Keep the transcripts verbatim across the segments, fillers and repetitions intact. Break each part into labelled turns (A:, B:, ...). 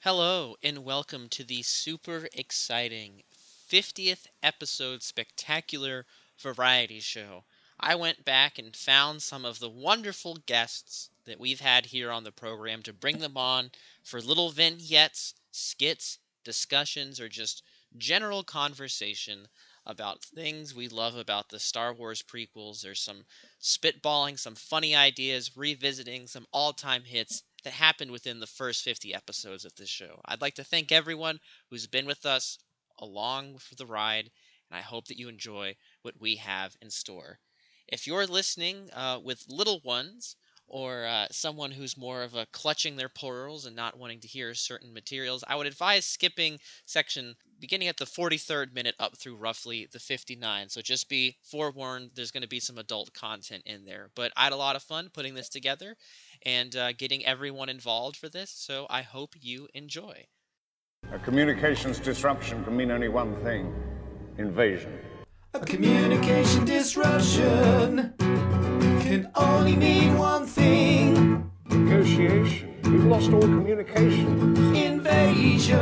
A: Hello, and welcome to the super exciting fiftieth episode spectacular variety show. I went back and found some of the wonderful guests that we've had here on the program to bring them on for little vignettes, skits, discussions, or just general conversation about things we love about the Star Wars prequels. There's some spitballing, some funny ideas, revisiting some all time hits that happened within the first fifty episodes of this show. I'd like to thank everyone who's been with us along for the ride, and I hope that you enjoy what we have in store. If you're listening uh, with little ones, or uh, someone who's more of a clutching their pearls and not wanting to hear certain materials, I would advise skipping section beginning at the forty-third minute up through roughly the fifty-nine. So just be forewarned, there's going to be some adult content in there. But I had a lot of fun putting this together and uh, getting everyone involved for this, so I hope you enjoy.
B: A communications disruption can mean only one thing: invasion.
C: A communication disruption can only mean one thing:
B: Negotiation. We've lost all communication.
C: invasion.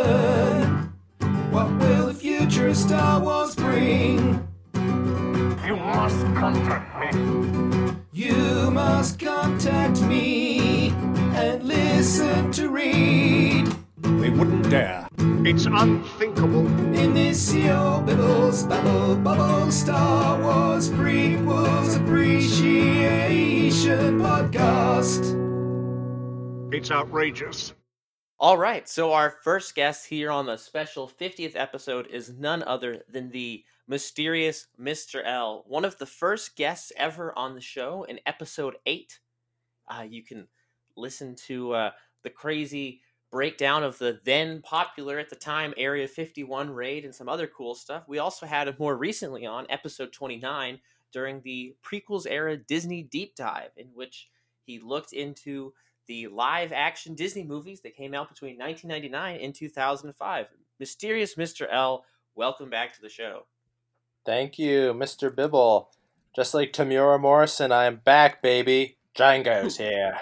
C: What will the future of Star Wars bring?
B: You must contact me.
C: You must contact me and listen to read
B: They wouldn't dare. It's unthinkable.
C: in this your Bibbles Babble Bubble Star Wars Prequels Appreciation Podcast.
B: It's outrageous.
D: All right, so our first guest here on the special fiftieth episode is none other than the mysterious Mister L, one of the first guests ever on the show in episode eight. Uh, you can listen to uh, the crazy breakdown of the then popular at the time Area fifty-one raid and some other cool stuff. We also had him more recently on episode twenty-nine during the prequels era Disney deep dive, in which he looked into the live action Disney movies that came out between nineteen ninety-nine and two thousand five. Mysterious Mister L, welcome back to the show.
E: Thank you, Mister Bibble. Just like Tamura Morrison, I am back, baby. Django's here.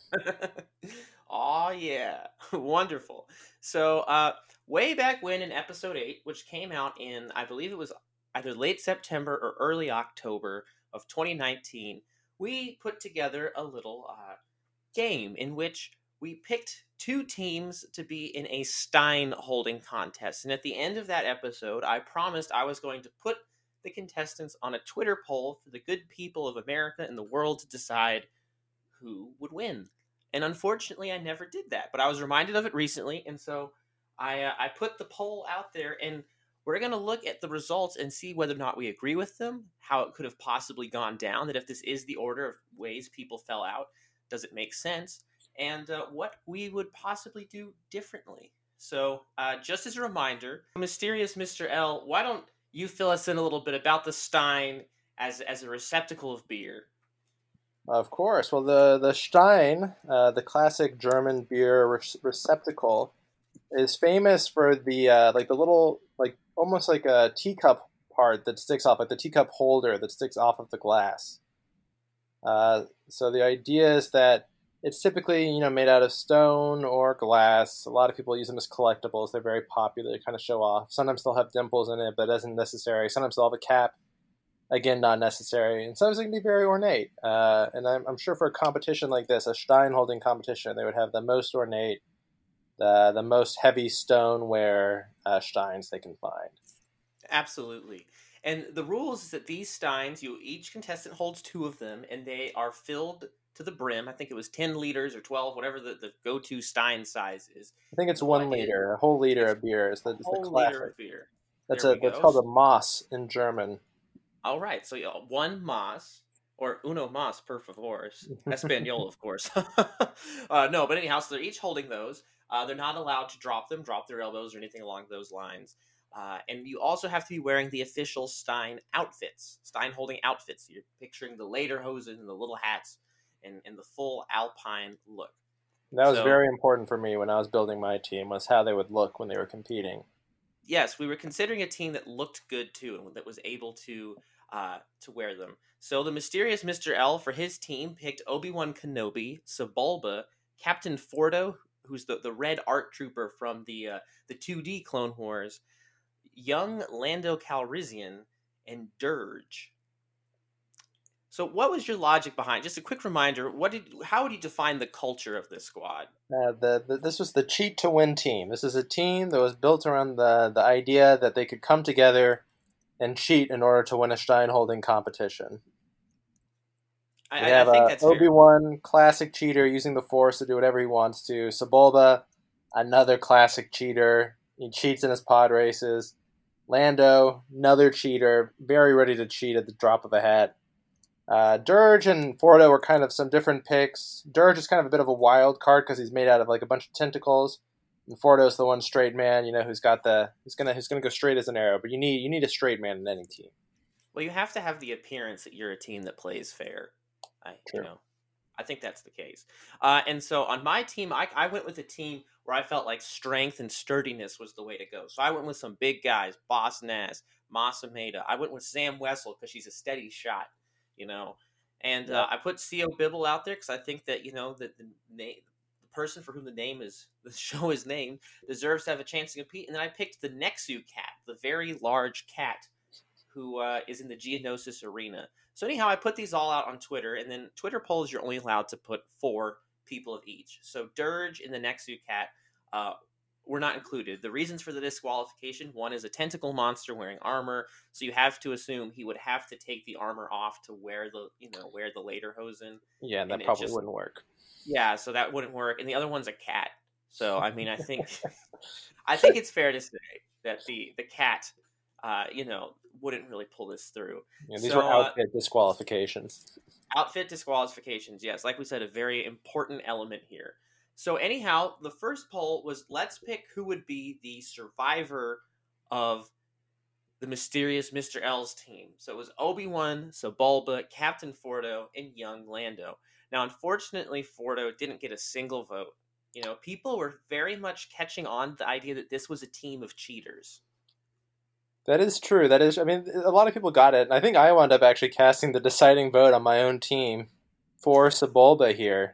D: Oh yeah, wonderful. So, uh, way back when in episode eight, which came out in, I believe it was either late September or early October of twenty nineteen, we put together a little uh, game in which we picked two teams to be in a Stein holding contest. And at the end of that episode, I promised I was going to put the contestants on a Twitter poll for the good people of America and the world to decide who would win. And unfortunately, I never did that. But I was reminded of it recently, and so I uh, I put the poll out there, and we're going to look at the results and see whether or not we agree with them, how it could have possibly gone down, that if this is the order of ways people fell out, does it make sense, and uh, what we would possibly do differently. So uh, just as a reminder, mysterious Mister L, why don't you fill us in a little bit about the Stein as, as a receptacle of beer?
E: Of course. Well, the, the Stein, uh, the classic German beer re- receptacle, is famous for the, uh, like the little, like almost like a teacup part that sticks off, like the teacup holder that sticks off of the glass. Uh, so the idea is that it's typically, you know, made out of stone or glass. A lot of people use them as collectibles. They're very popular. They kind of show off. Sometimes they'll have dimples in it, but it isn't necessary. Sometimes they'll have a cap. Again, not necessary. And sometimes they can be very ornate. Uh, and I'm, I'm sure for a competition like this, a Stein holding competition, they would have the most ornate, the, the most heavy stoneware uh, Steins they can find.
D: Absolutely. And the rules is that these steins, you each contestant holds two of them, and they are filled to the brim. I think it was ten liters or twelve, whatever the, the go-to stein size is.
E: I think it's one liter. A whole liter of beer is the, is the
D: Whole
E: classic.
D: liter of beer.
E: That's
D: There
E: a
D: we
E: that's
D: go.
E: called a Maß in German.
D: All right, so yeah, one Maß, or uno más, per favor. Espanol, of course. uh, no, but anyhow, so they're each holding those. Uh, they're not allowed to drop them, drop their elbows, or anything along those lines. Uh, and you also have to be wearing the official Stein outfits, Stein holding outfits. You're picturing the lederhosen and the little hats and, and the full Alpine look.
E: That was
D: So-
E: very important for me when I was building my team, was how they would look when they were competing.
D: Yes, we were considering a team that looked good too, and that was able to uh, to wear them. So the mysterious Mister L for his team picked Obi-Wan Kenobi, Sebulba, Captain Fordo, who's the, the red art trooper from the uh, the two D Clone Wars, young Lando Calrissian, and Dirge. So, what was your logic behind? Just a quick reminder. What did? How would you define the culture of this squad?
E: Uh, the, the this was the cheat to win team. This is a team that was built around the the idea that they could come together and cheat in order to win a Stein holding competition.
D: I,
E: We
D: I,
E: have
D: I think
E: uh,
D: that's fair.
E: Obi-Wan, classic cheater, using the Force to do whatever he wants to. Sebulba, another classic cheater. He cheats in his pod races. Lando, another cheater, very ready to cheat at the drop of a hat. Uh, Dirge and Fordo were kind of some different picks. Dirge is kind of a bit of a wild card because he's made out of like a bunch of tentacles, and Fordo's the one straight man, you know, who's got the who's gonna who's gonna go straight as an arrow. But you need you need a straight man in any team.
D: Well, you have to have the appearance that you're a team that plays fair. I,
E: True.
D: you know, I think that's the case. Uh, and so on my team, I, I went with a team where I felt like strength and sturdiness was the way to go. So I went with some big guys, Boss Nass, Masameda. I went with Sam Wessel because she's a steady shot, you know. And uh, I put C O Bibble out there because I think that, you know, that the name, the person for whom the name is the show is named deserves to have a chance to compete. And then I picked the Nexu cat, the very large cat who uh, is in the Geonosis arena. So anyhow, I put these all out on Twitter, and then Twitter polls, you're only allowed to put four people of each. So Dirge and the Nexu cat uh, were not included. The reasons for the disqualification: one is a tentacle monster wearing armor, so you have to assume he would have to take the armor off to wear the, you know, wear the lederhosen.
E: Yeah, that
D: And it
E: probably
D: just-
E: wouldn't work.
D: Yeah, so that wouldn't work. And the other one's a cat. So I mean, I think I think it's fair to say that the the cat, uh, you know, wouldn't really pull this through.
E: Yeah, these
D: So,
E: were
D: uh,
E: outfit disqualifications.
D: Outfit disqualifications, yes. Like we said, a very important element here. So anyhow, the first poll was, let's pick who would be the survivor of the mysterious Mister L's team. So it was Obi-Wan, Sebulba, Captain Fordo, and young Lando. Now, unfortunately, Fordo didn't get a single vote. You know, people were very much catching on to the idea that this was a team of cheaters.
E: That is true. That is, I mean, a lot of people got it. And I think I wound up actually casting the deciding vote on my own team for Sebulba here.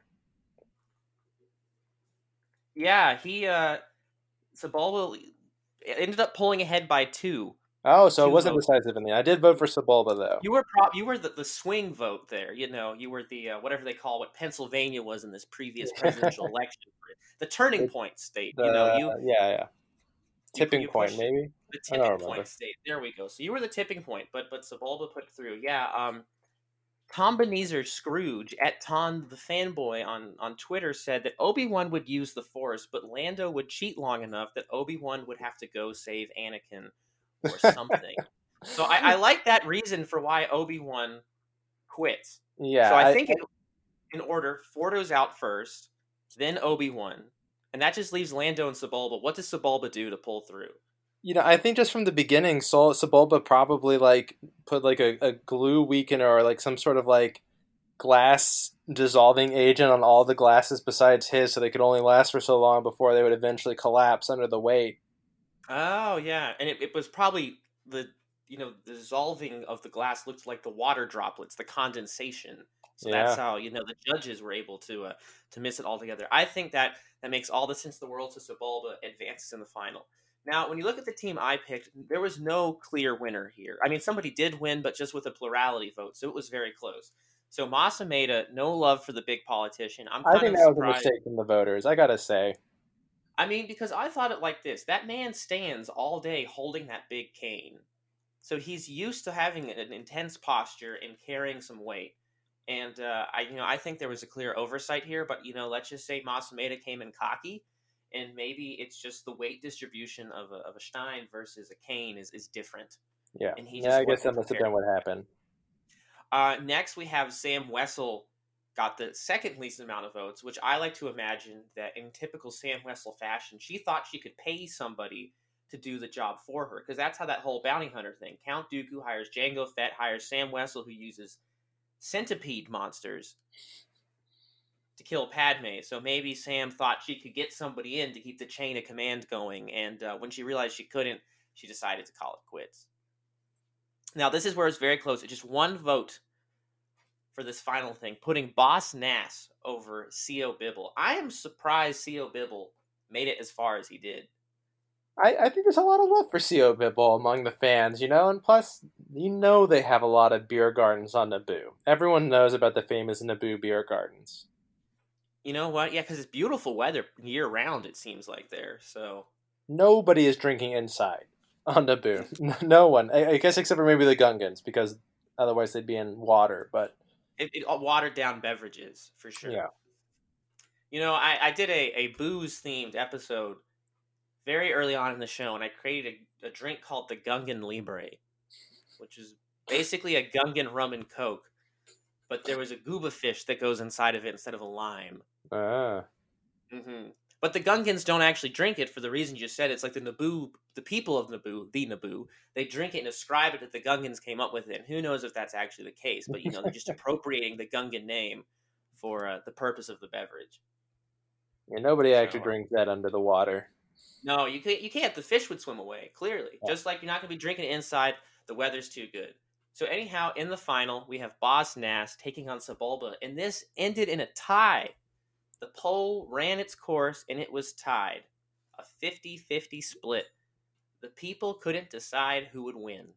D: Yeah, he, uh, Sebulba ended up pulling ahead by two.
E: Oh, so
D: Two
E: it wasn't
D: votes.
E: decisive in the end. I did vote for Sebulba, though.
D: You were pro- you were the, the swing vote there. You know, you were the uh, whatever they call what Pennsylvania was in this previous presidential election, the turning point state.
E: The,
D: you know, you
E: yeah, yeah. Tipping
D: you
E: point,
D: pushed-
E: maybe?
D: the
E: I don't
D: tipping
E: remember.
D: point state. There we go. So you were the tipping point, but but Sebulba put through. Yeah. Um, Tom Benezer Scrooge at Ton the fanboy on on Twitter said that Obi-Wan would use the Force, but Lando would cheat long enough that Obi-Wan would have to go save Anakin or something. So I, I like that reason for why Obi-Wan quits.
E: Yeah.
D: So I, think in, in order, Fordo's out first, then Obi-Wan, and that just leaves Lando and Sebulba. What does Sebulba do to pull through?
E: You know, I think just from the beginning, Sol Sebulba probably like put like a, a glue weakener or like some sort of like glass dissolving agent on all the glasses besides his, so they could only last for so long before they would eventually collapse under the weight.
D: Oh yeah, and it, it was probably the you know the dissolving of the glass looked like the water droplets, the condensation. So
E: Yeah.
D: that's how you know the judges were able to uh, to miss it altogether. I think that that makes all the sense in the world to Sebulba advances in the final. Now, when you look at the team I picked, there was no clear winner here. I mean, somebody did win, but just with a plurality vote, so it was very close. So Masameda, no love for the big politician. I'm kind
E: I think
D: of
E: that was a
D: surprised.
E: mistake from the voters, I gotta say.
D: I mean, because I thought it like this. That man stands all day holding that big cane. So he's used to having an intense posture and carrying some weight. And uh, I, you know, I think there was a clear oversight here. But you know, let's just say Masameda came in cocky, and maybe it's just the weight distribution of a, of a Stein versus a cane is, is different.
E: Yeah,
D: And he
E: yeah,
D: just
E: I guess that
D: wasn't
E: must have
D: prepared.
E: been what happened.
D: Uh, next, we have Sam Wessel got the second least amount of votes, which I like to imagine that in typical Sam Wessel fashion, she thought she could pay somebody to do the job for her, because that's how that whole bounty hunter thing. Count Dooku hires Jango Fett, hires Sam Wessel, who uses centipede monsters to kill Padme. So maybe Sam thought she could get somebody in to keep the chain of command going, and uh, when she realized she couldn't, she decided to call it quits. Now, this is where it's very close. It's just one vote for this final thing, putting Boss Nass over C O Bibble. I am surprised C O Bibble made it as far as he did.
E: I, I think there's a lot of love for C O Bibble among the fans, you know, and plus, you know they have a lot of beer gardens on Naboo. Everyone knows about the famous Naboo beer gardens.
D: You know what? Yeah, because it's beautiful weather year-round, it seems like there, so...
E: Nobody is drinking inside on Naboo. No one. I, I guess except for maybe the Gungans, because otherwise they'd be in water, but...
D: It, it watered-down beverages, for sure.
E: Yeah.
D: You know, I, I did a, a booze-themed episode very early on in the show, and I created a, a drink called the Gungan Libre, which is basically a Gungan rum and coke, but there was a gooba fish that goes inside of it instead of a lime.
E: Ah.
D: Mm-hmm. But the Gungans don't actually drink it for the reason you said. It's like the Naboo, the people of Naboo, the Naboo, they drink it and ascribe it that the Gungans came up with it. And who knows if that's actually the case? But, you know, they're just appropriating the Gungan name for uh, the purpose of the beverage.
E: Yeah, nobody actually
D: So,
E: drinks that under the water.
D: No, you can't. You can't. The fish would swim away, clearly.
E: Yeah.
D: Just like you're not going to be drinking it inside. The weather's too good. So anyhow, in the final, we have Boss Nass taking on Sebulba, and this ended in a tie. The poll ran its course, and it was tied. A fifty-fifty split. The people couldn't decide who would win.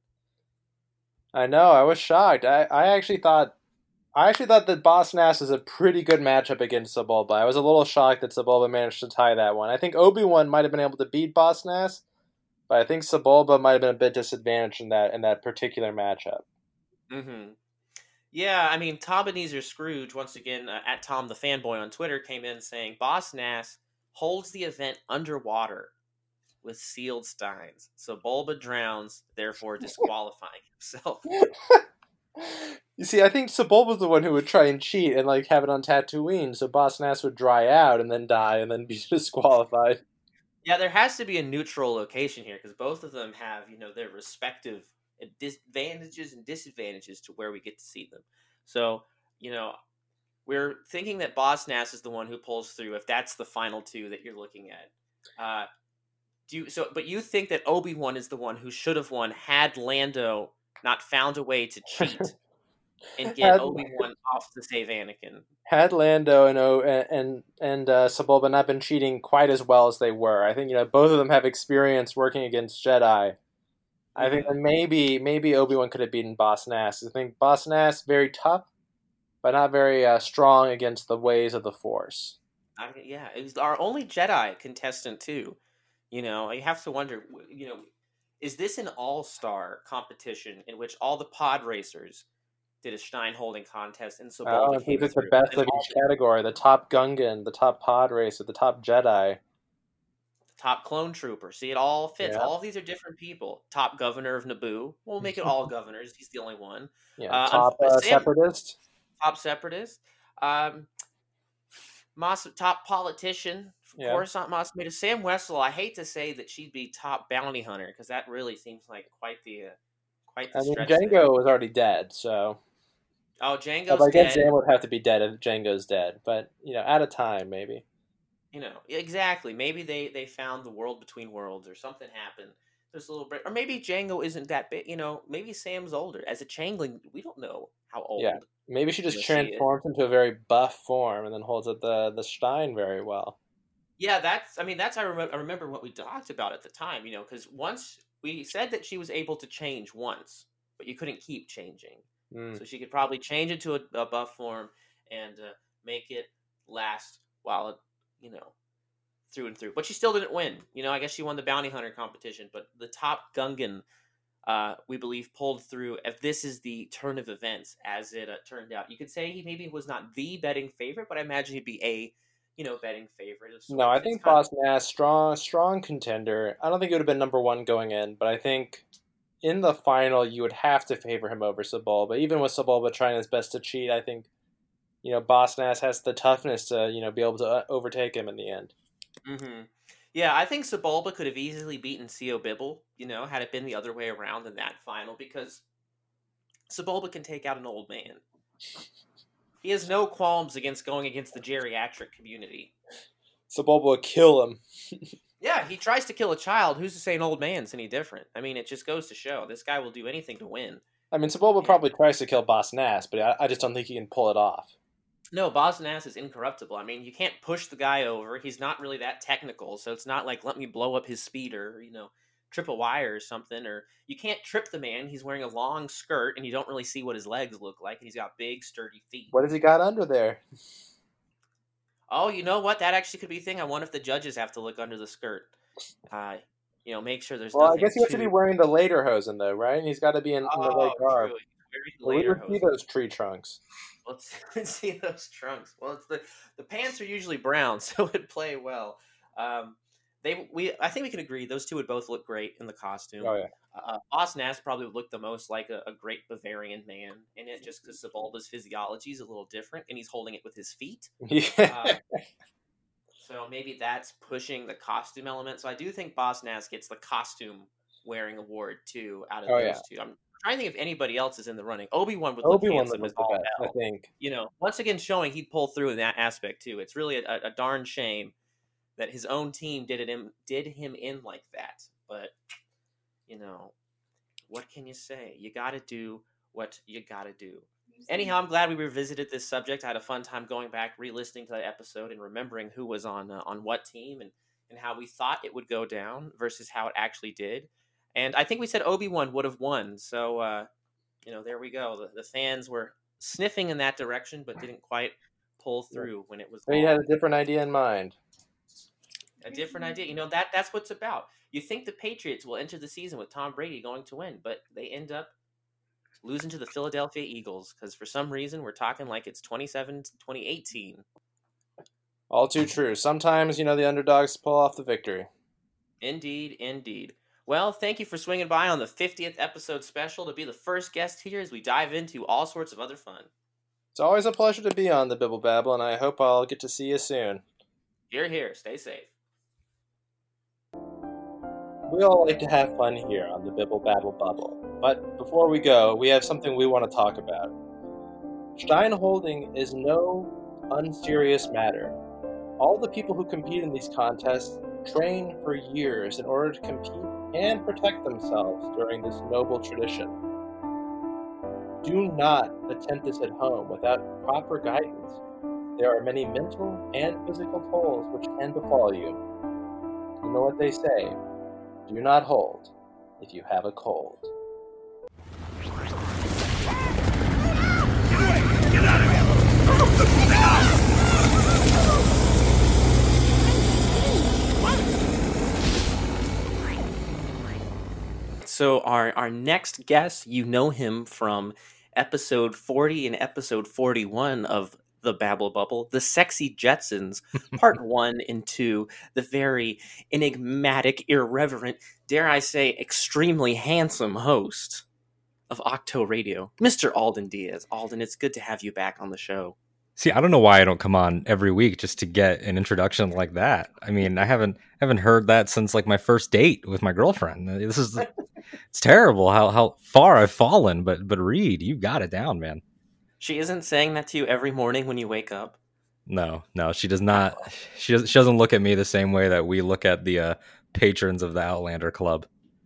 E: I know, I was shocked. I, I actually thought I actually thought that Boss Nass is a pretty good matchup against Sebulba. I was a little shocked that Sebulba managed to tie that one. I think Obi-Wan might have been able to beat Boss Nass, but I think Sebulba might have been a bit disadvantaged in that in that particular matchup.
D: Mm-hmm. Yeah, I mean, Tom Ebenezer Scrooge, once again, uh, at Tom the Fanboy on Twitter, came in saying, Boss Nass holds the event underwater with sealed steins. So Bulba drowns, therefore disqualifying himself.
E: You see, I think Sebulba's the one who would try and cheat and like have it on Tatooine, so Boss Nass would dry out and then die and then be disqualified.
D: Yeah, there has to be a neutral location here, because both of them have, you know, their respective advantages and disadvantages to where we get to see them. So, you know, we're thinking that Boss Nass is the one who pulls through, if that's the final two that you're looking at. Uh, do you, so, but you think that Obi-Wan is the one who should have won had Lando not found a way to cheat and get
E: Had-
D: Obi-Wan off to save Anakin.
E: Had Lando and O and and uh, Sebulba not been cheating quite as well as they were, I think you know both of them have experience working against Jedi. I think that maybe maybe Obi-Wan could have beaten Boss Nass. I think Boss Nass very tough, but not very uh, strong against the ways of the Force.
D: I, yeah, it was our only Jedi contestant too. You know, you have to wonder. You know, is this an all-star competition in which all the pod racers did a Stein holding contest, and so
E: Oh, and he took the best of each category: the top Gungan, the top pod racer, the top Jedi.
D: Top clone trooper. See, it all fits.
E: Yeah.
D: All of these are different people. Top governor of Naboo. We'll make it all governors. He's the only one.
E: Yeah,
D: Uh,
E: top
D: unf-
E: uh,
D: Sam-
E: separatist.
D: Top separatist. Um, Moss, top politician. Of
E: Yeah.
D: course, not Moss Made Sam Wessel. I hate to say that she'd be top bounty hunter, because that really seems like quite the uh, quite the
E: I mean,
D: stretch. there.
E: Django was already dead, so
D: Oh,
E: well,
D: Django's
E: I guess
D: dead.
E: Zan would have to be dead if Django's dead. But you know, at a time, maybe.
D: You know, exactly. Maybe they, they found the world between worlds, or something happened. There's a little break. Or maybe Django isn't that big. You know, maybe Sam's older. As a changeling, we don't know how old.
E: Yeah. Maybe she just
D: Let's see it.
E: transforms into a very buff form and then holds up the the Stein very well.
D: Yeah, that's, I mean, that's, I, rem- I remember what we talked about at the time, you know, because once we said that she was able to change once, but you couldn't keep changing.
E: Mm.
D: So she could probably change it to a, a buff form and uh, make it last while it, you know, through and through. But she still didn't win. You know, I guess she won the bounty hunter competition, but the top Gungan, uh, we believe, pulled through. If this is the turn of events, as it uh, turned out, you could say he maybe was not the betting favorite, but I imagine he'd be a, you know, betting favorite. Of
E: No, I
D: sorts.
E: think
D: It's kind of-
E: Boss Nass, strong, strong contender. I don't think it would have been number one going in, but I think in the final you would have to favor him over Sebulba. Even with Sebulba trying his best to cheat, I think you know Boss Nass has the toughness to you know be able to uh, overtake him in the end.
D: Mm-hmm. Yeah, I think Sebulba could have easily beaten C O Bibble, you know, had it been the other way around in that final, because Sebulba can take out an old man. He has no qualms against going against the geriatric community.
E: Sebulba would kill him.
D: Yeah, he tries to kill a child. Who's to say an old man's any different? I mean, it just goes to show this guy will do anything to win.
E: I mean, Sebulba probably tries to kill Boss Nass, but I, I just don't think he can pull it off.
D: No, Boss Nass is incorruptible. I mean, you can't push the guy over. He's not really that technical, so it's not like, let me blow up his speeder, or, you know, trip a wire or something. Or you can't trip the man. He's wearing a long skirt, and you don't really see what his legs look like, and he's got big, sturdy feet.
E: What has he got under there?
D: Oh, you know what? That actually could be a thing. I wonder if the judges have to look under the skirt. Uh, you know, make sure there's
E: Well, I
D: nothing
E: guess he has
D: too...
E: to be wearing the lederhosen, though, right? And he's got to be in,
D: oh,
E: in the right garb.
D: True.
E: Well, we would see those tree trunks.
D: Let's, let's see those trunks. Well, it's the the pants are usually brown, so it would play well. Um, they we I think we can agree those two would both look great in the costume.
E: Oh yeah.
D: Uh, Boss Nass probably would look the most like a, a great Bavarian man in it, just because Sebulba's physiology is a little different, and he's holding it with his feet.
E: Yeah.
D: Uh, so maybe that's pushing the costume element. So I do think Boss Nass gets the costume wearing award too out of
E: Oh,
D: those
E: yeah.
D: two. I'm trying to think if anybody else is in the running. Obi-Wan would look
E: Obi-Wan
D: handsome
E: was
D: as
E: the
D: all
E: best, I
D: hell.
E: think.
D: You know, once again showing he'd pull through in that aspect too. It's really a, a darn shame that his own team did it him did him in like that. But you know, what can you say? You got to do what you got to do. Anyhow, I'm glad we revisited this subject. I had a fun time going back, re-listening to that episode, and remembering who was on uh, on what team and and how we thought it would go down versus how it actually did. And I think we said Obi-Wan would have won. So, uh, you know, there we go. The, the fans were sniffing in that direction, but didn't quite pull through when it was
E: He had a different idea in mind.
D: A different idea. You know, that that's what's about. You think the Patriots will enter the season with Tom Brady going to win, but they end up losing to the Philadelphia Eagles because for some reason we're talking like it's twenty-seven to twenty eighteen.
E: All too true. Sometimes, you know, the underdogs pull off the victory.
D: Indeed, indeed. Well, thank you for swinging by on the fiftieth episode special to be the first guest here as we dive into all sorts of other fun.
E: It's always a pleasure to be on the Bibble Babble, and I hope I'll get to see you soon.
D: Here, here. Stay safe.
E: We all like to have fun here on the Bibble Babble Bubble, but before we go, we have something we want to talk about. Stein Holding is no unserious matter. All the people who compete in these contests train for years in order to compete and protect themselves during this noble tradition. Do not attempt this at home without proper guidance. There are many mental and physical tolls which can befall you. You know what they say, do not hold if you have a cold.
C: Get out of here!
D: So our, our next guest, you know him from episode forty and episode forty-one of The Babble Bubble, The Sexy Jetsons, part one and two, the very enigmatic, irreverent, dare I say, extremely handsome host of Octo Radio, Mister Alden Diaz. Alden, it's good to have you back on the show.
F: See, I don't know why I don't come on every week just to get an introduction like that. I mean, I haven't haven't heard that since like my first date with my girlfriend. This is it's terrible how, how far I've fallen. But but Reed, you got it down, man.
D: She isn't saying that to you every morning when you wake up.
F: No, no, she does not. She doesn't. She doesn't look at me the same way that we look at the uh, patrons of the Outlander Club.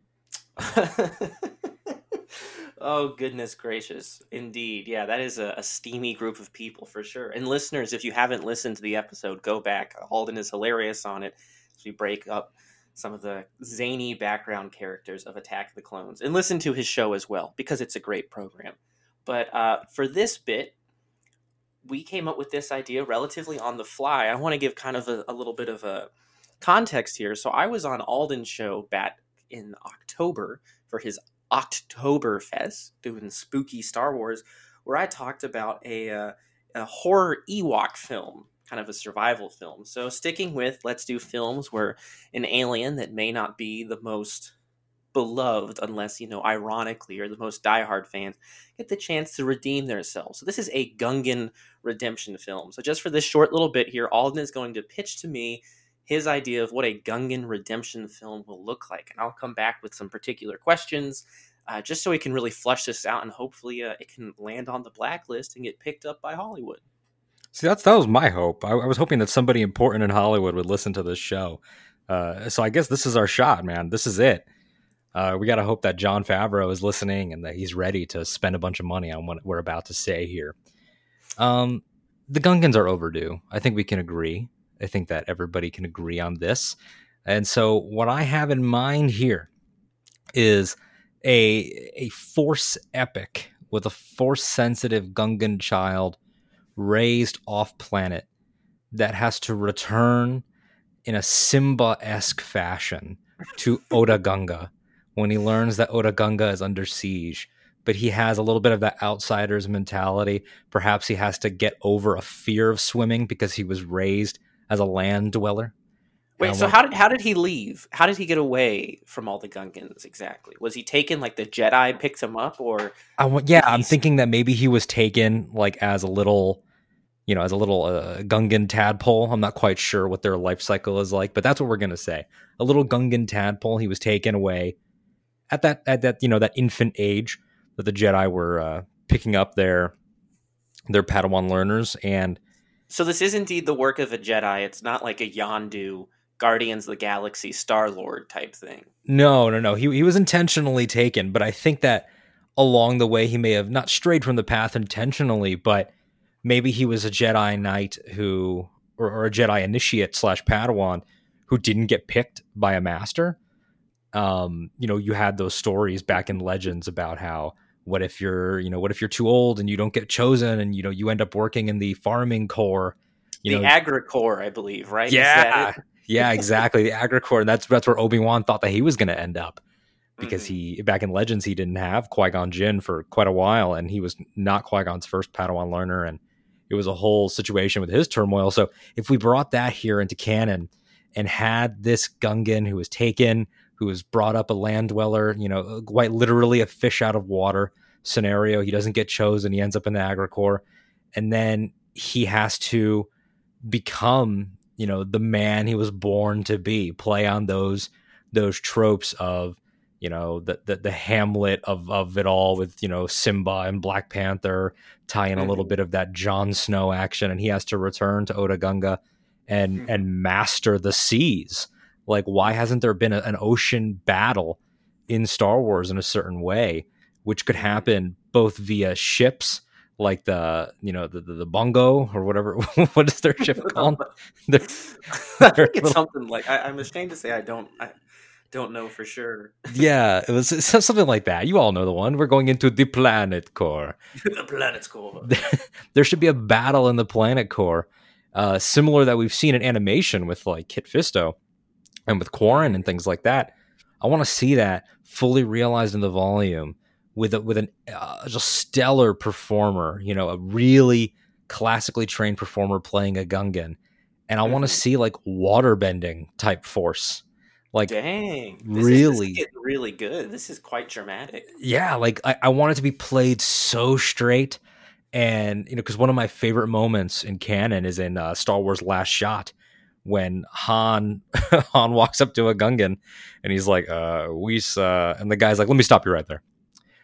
D: Oh, goodness gracious. Indeed. Yeah, that is a, a steamy group of people for sure. And listeners, if you haven't listened to the episode, go back. Alden is hilarious on it as we break up some of the zany background characters of Attack of the Clones. And listen to his show as well, because it's a great program. But uh, for this bit, we came up with this idea relatively on the fly. I want to give kind of a, a little bit of a context here. So I was on Alden's show back in October for his Oktoberfest, doing spooky Star Wars, where I talked about a, uh, a horror Ewok film, kind of a survival film. So sticking with, let's do films where an alien that may not be the most beloved, unless, you know, ironically, or the most diehard fans, get the chance to redeem themselves. So this is a Gungan redemption film. So just for this short little bit here, Alden is going to pitch to me his idea of what a Gungan redemption film will look like. And I'll come back with some particular questions, uh, just so we can really flush this out, and hopefully uh, it can land on the blacklist and get picked up by Hollywood.
F: See, that's that was my hope. I, I was hoping that somebody important in Hollywood would listen to this show. Uh, so I guess this is our shot, man. This is it. Uh, we got to hope that Jon Favreau is listening and that he's ready to spend a bunch of money on what we're about to say here. Um, the Gungans are overdue. I think we can agree. I think that everybody can agree on this. And so what I have in mind here is a a Force epic with a Force-sensitive Gungan child raised off-planet that has to return in a Simba-esque fashion to Otoh Gunga when he learns that Otoh Gunga is under siege. But he has a little bit of that outsider's mentality. Perhaps he has to get over a fear of swimming because he was raised as a land dweller.
D: Wait, so how did how did he leave? How did he get away from all the Gungans exactly? Was he taken, like the Jedi picked him up, or?
F: I want, yeah, I'm thinking that maybe he was taken like as a little, you know, as a little uh, Gungan tadpole. I'm not quite sure what their life cycle is like, but that's what we're gonna say. A little Gungan tadpole. He was taken away at that at that you know that infant age that the Jedi were uh, picking up their their Padawan learners, and
D: so this is indeed the work of a Jedi. It's not like a Yondu Guardians of the Galaxy Star-Lord type thing.
F: No, no, no. He he was intentionally taken, but I think that along the way he may have not strayed from the path intentionally, but maybe he was a Jedi Knight who, or, or a Jedi initiate slash Padawan who didn't get picked by a master. Um, you know, you had those stories back in Legends about how, what if you're, you know, what if you're too old and you don't get chosen and, you know, you end up working in the farming corps. You
D: the
F: know,
D: Agri-Corps, I believe, right?
F: Yeah. Yeah, exactly. The Agri-Corps. And that's, that's where Obi-Wan thought that he was going to end up. Because mm-hmm. he, back in Legends, he didn't have Qui-Gon Jinn for quite a while, and he was not Qui-Gon's first Padawan learner, and it was a whole situation with his turmoil. So if we brought that here into canon and had this Gungan who was taken, who was brought up a land dweller, you know, quite literally a fish out of water scenario, he doesn't get chosen, he ends up in the Agri-Corps, and then he has to become, you know, the man he was born to be, play on those those tropes of, you know, the, the the Hamlet of of it all with, you know, Simba and Black Panther, tie in a little bit of that Jon Snow action, and he has to return to Otoh Gunga and mm-hmm. and master the seas. Like, why hasn't there been a, an ocean battle in Star Wars in a certain way, which could happen both via ships, like the, you know, the the, the Bongo or whatever. What is their ship called?
D: I think it's little... something like, I, I'm ashamed to say I don't. I... Don't know for sure.
F: Yeah, it was something like that. You all know the one. We're going into the Planet Corps.
D: The Planet Corps.
F: There should be a battle in the Planet Corps, uh, similar that we've seen in animation with like Kit Fisto and with Quarren and things like that. I want to see that fully realized in the volume with a, with an uh, just stellar performer. You know, a really classically trained performer playing a Gungan, and I mm-hmm. want to see like waterbending type Force. Like,
D: dang, this
F: really,
D: is, this is getting really good. This is quite dramatic.
F: Yeah, like I, I want it to be played so straight, and you know, because one of my favorite moments in canon is in uh, Star Wars: Last Shot, when Han Han walks up to a Gungan, and he's like, "Uh, Whis," uh, and the guy's like, "Let me stop you right there.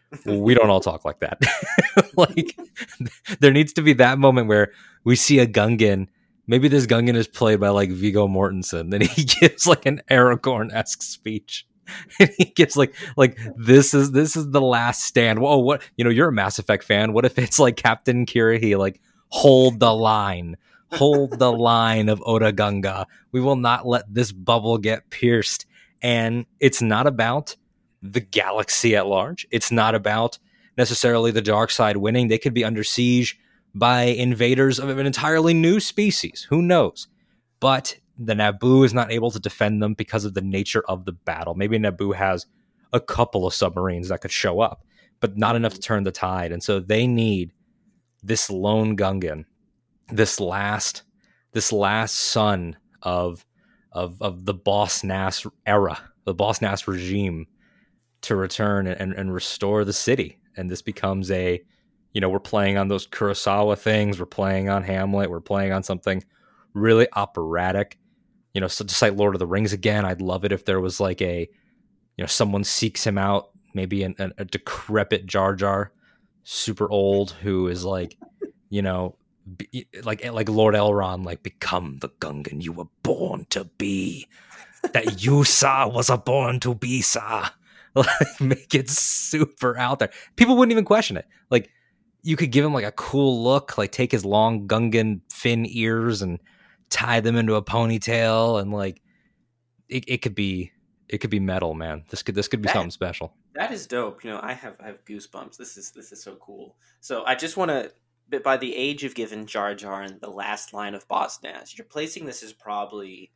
F: We don't all talk like that." Like, there needs to be that moment where we see a Gungan. Maybe this Gungan is played by like Viggo Mortensen. Then he gives like an Aragorn-esque speech. And he gives like like this is this is the last stand. Whoa, what, you know, you're a Mass Effect fan. What if it's like Captain Kirrahe, like, hold the line, hold the line of Otoh Gunga. We will not let this bubble get pierced. And it's not about the galaxy at large. It's not about necessarily the dark side winning. They could be under siege by invaders of an entirely new species. Who knows? But the Naboo is not able to defend them because of the nature of the battle. Maybe Naboo has a couple of submarines that could show up, but not enough to turn the tide. And so they need this lone Gungan, this last, this last son of, of, of the Boss Nass era, the Boss Nass regime, to return and, and restore the city. And this becomes a, you know, we're playing on those Kurosawa things. We're playing on Hamlet. We're playing on something really operatic. You know, so just like Lord of the Rings again, I'd love it if there was like a, you know, someone seeks him out, maybe an, an, a decrepit Jar Jar, super old, who is like, you know, be, like like Lord Elrond, like, become the Gungan you were born to be. That you, sir, was a born to be, sir. Like, make it super out there. People wouldn't even question it. Like, you could give him like a cool look, like take his long Gungan fin ears and tie them into a ponytail, and like it, it could be it could be metal, man. This could this could be
D: That-
F: something special.
D: That is dope. You know, I have I have goosebumps. This is this is so cool. So I just want to, but by the age of given Jar Jar and the last line of Boss Nass, you're placing this as probably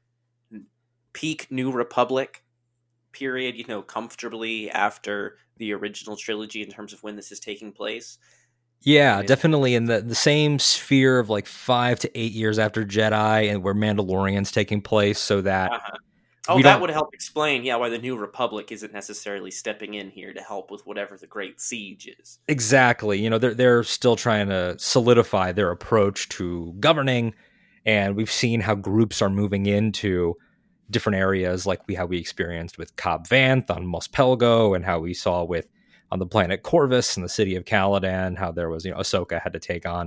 D: peak New Republic period. You know, comfortably after the original trilogy in terms of when this is taking place.
F: Yeah,
D: Right.
F: definitely in the, the same sphere of like five to eight years after Jedi, and where Mandalorian's taking place, so that
D: Uh-huh. Oh,
F: we
D: that
F: don't-
D: would help explain, yeah, why the New Republic isn't necessarily stepping in here to help with whatever the Great Siege is.
F: Exactly. You know, they're they're still trying to solidify their approach to governing, and we've seen how groups are moving into different areas, like we how we experienced with Cobb Vanth on Mos Pelgo, and how we saw with on the planet Corvus and the city of Caladan, how there was, you know, Ahsoka had to take on,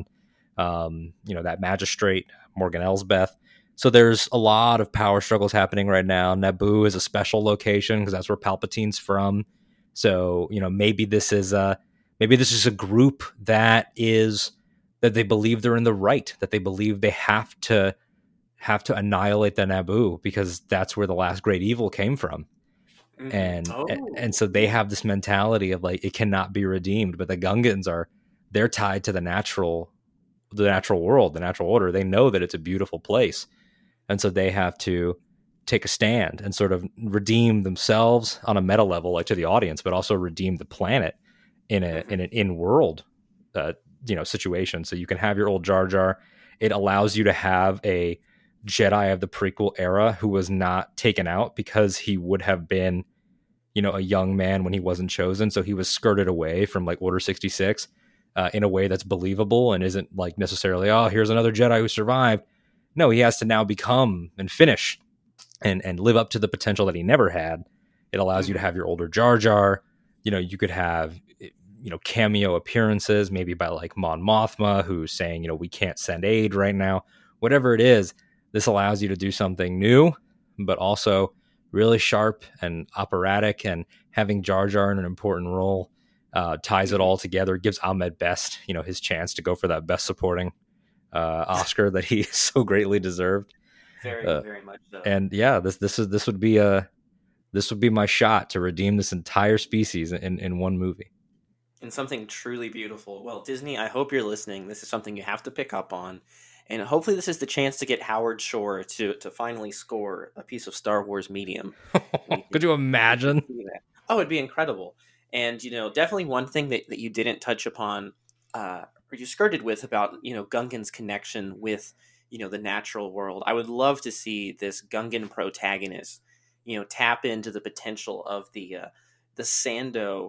F: um, you know, that magistrate Morgan Elsbeth. So there's a lot of power struggles happening right now. Naboo is a special location because that's where Palpatine's from. So, you know, maybe this is a maybe this is a group that is that they believe they're in the right, that they believe they have to have to annihilate the Naboo because that's where the last great evil came from.
D: Mhm.
F: And,
D: Oh.
F: and and so they have this mentality of like it cannot be redeemed. But the Gungans are they're tied to the natural the natural world, the natural order. They know that it's a beautiful place. And so they have to take a stand and sort of redeem themselves on a meta level, like to the audience, but also redeem the planet in a
D: Mhm.
F: in an in-world uh, you know situation. So you can have your old Jar Jar. It allows you to have a Jedi of the prequel era who was not taken out because he would have been, you know, a young man when he wasn't chosen. So he was skirted away from like Order sixty-six uh, in a way that's believable and isn't like necessarily, oh, here's another Jedi who survived. No, he has to now become and finish and and live up to the potential that he never had. It allows you to have your older Jar Jar. You know, you could have, you know, cameo appearances, maybe by like Mon Mothma, who's saying, you know, we can't send aid right now. Whatever it is, this allows you to do something new, but also really sharp and operatic, and having Jar Jar in an important role uh, ties it all together, gives Ahmed Best, you know, his chance to go for that best supporting uh, Oscar that he so greatly deserved.
D: Very,
F: uh,
D: very much so.
F: And yeah, this this is this would be a this would be my shot to redeem this entire species in in one movie.
D: And something truly beautiful. Well, Disney, I hope you're listening. This is something you have to pick up on. And hopefully this is the chance to get Howard Shore to, to finally score a piece of Star Wars medium.
F: Could you imagine?
D: Oh, it'd be incredible. And, you know, definitely one thing that, that you didn't touch upon, uh, or you skirted with about, you know, Gungan's connection with, you know, the natural world. I would love to see this Gungan protagonist, you know, tap into the potential of the, uh, the Sando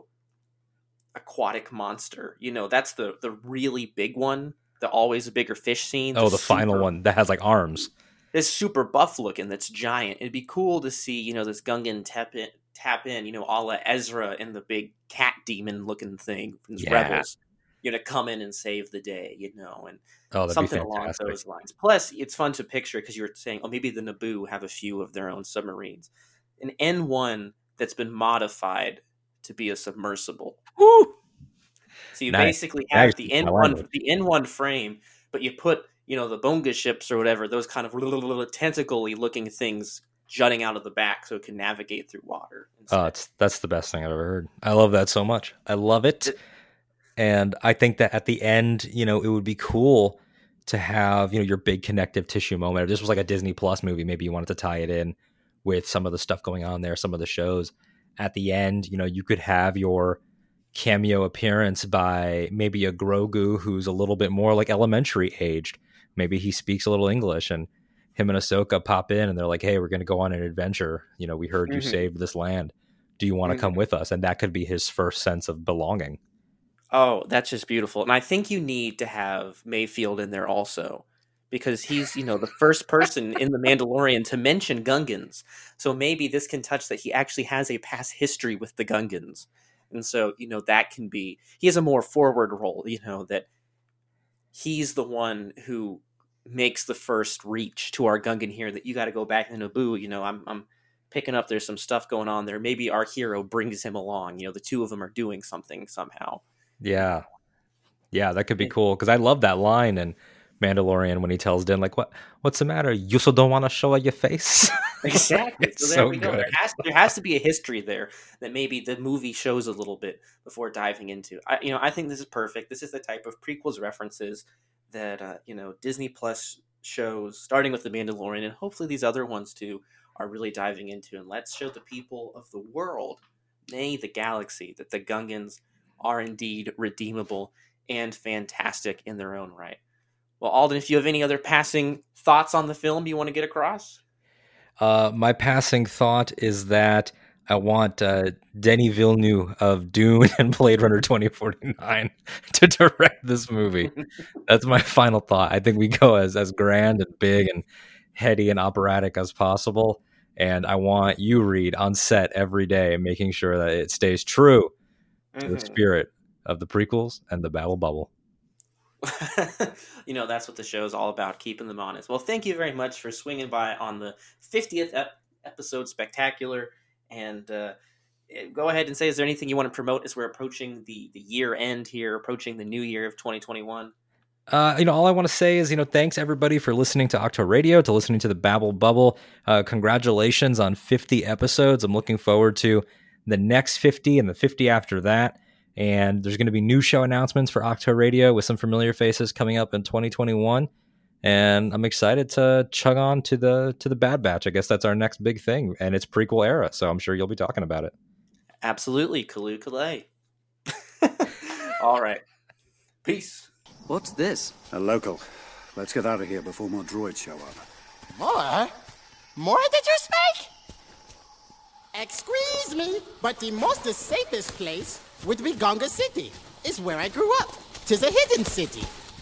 D: aquatic monster. You know, that's the, the really big one. The always a bigger fish scene.
F: Oh, the final
D: super-
F: one that has like arms.
D: This super buff looking, that's giant. It'd be cool to see, you know, this Gungan tap in, tap in, you know, a la Ezra and the big cat demon looking thing from the
F: Yeah.
D: Rebels. You know, come in and save the day, you know, and
F: Oh, that'd
D: something
F: be
D: along
F: fantastic.
D: those lines. Plus, it's fun to picture because you were saying, oh, maybe the Naboo have a few of their own submarines. An N one that's been modified to be a submersible.
F: Woo!
D: So you
F: Nice.
D: basically
F: Now
D: have
F: you're
D: the
F: speaking
D: N
F: my
D: one,
F: language.
D: the N one frame, but you put, you know, the Bonga ships or whatever, those kind of little, little tentacle-y looking things jutting out of the back so it can navigate through water. instead.
F: Oh, it's that's the best thing I've ever heard. I love that so much. I love it.
D: It-
F: And I think that at the end, you know, it would be cool to have, you know, your big connective tissue moment. If this was like a Disney Plus movie, maybe you wanted to tie it in with some of the stuff going on there, some of the shows. At the end, you know, you could have your cameo appearance by maybe a Grogu who's a little bit more like elementary aged. Maybe he speaks a little English, and him and Ahsoka pop in and they're like, hey, we're going to go on an adventure. You know, we heard you
D: Mhm.
F: saved this land. Do you want to
D: Mhm.
F: come with us? And that could be his first sense of belonging.
D: Oh, that's just beautiful. And I think you need to have Mayfield in there also because he's, you know, the first person in The Mandalorian to mention Gungans. So maybe this can touch that he actually has a past history with the Gungans. And so, you know, that can be, he has a more forward role, you know, that he's the one who makes the first reach to our Gungan here that you got to go back to Naboo. You know, I'm, I'm picking up there's some stuff going on there. Maybe our hero brings him along. You know, the two of them are doing something somehow.
F: Yeah. Yeah, that could be cool. Because I love that line in Mandalorian when he tells Din, like, what what's the matter? You still don't want to show your face?
D: Exactly.
F: It's
D: So there
F: so
D: we go.
F: good.
D: There has, there has to be a history there that maybe the movie shows a little bit before diving into. I, you know, I think this is perfect. This is the type of prequels references that, uh, you know, Disney Plus shows, starting with The Mandalorian, and hopefully these other ones too, are really diving into. And let's show the people of the world, nay, the galaxy, that the Gungans are indeed redeemable and fantastic in their own right. Well, Alden, if you have any other passing thoughts on the film you want to get across?
F: Uh, my passing thought is that I want uh, Denis Villeneuve of Dune and Blade Runner twenty forty-nine to direct this movie. That's my final thought. I think we go as, as grand and big and heady and operatic as possible. And I want you, Reed, on set every day, making sure that it stays true to
D: Mhm.
F: the spirit of the prequels and the Babel Bubble.
D: You know, that's what the show is all about, keeping them honest. Well, thank you very much for swinging by on the fiftieth ep- episode spectacular. And uh, go ahead and say, is there anything you want to promote as we're approaching the, the year end here, approaching the new year of twenty twenty-one?
F: Uh, you know, all I want to say is, you know, thanks everybody for listening to Octo Radio, to listening to the Babel Bubble. Uh, congratulations on fifty episodes. I'm looking forward to the next fifty and the fifty after that. And there's going to be new show announcements for Octo Radio with some familiar faces coming up in twenty twenty-one. And I'm excited to chug on to the to the Bad Batch. I guess that's our next big thing, and it's prequel era, so I'm sure you'll be talking about it.
D: Absolutely. Kalu Kalay. All right. Peace.
G: What's this?
H: A local. Let's get out of here before more droids show up.
I: More? More did you speak? Excuse me, but the most safest place would be Gonga City. It's where I grew up. Tis a hidden city.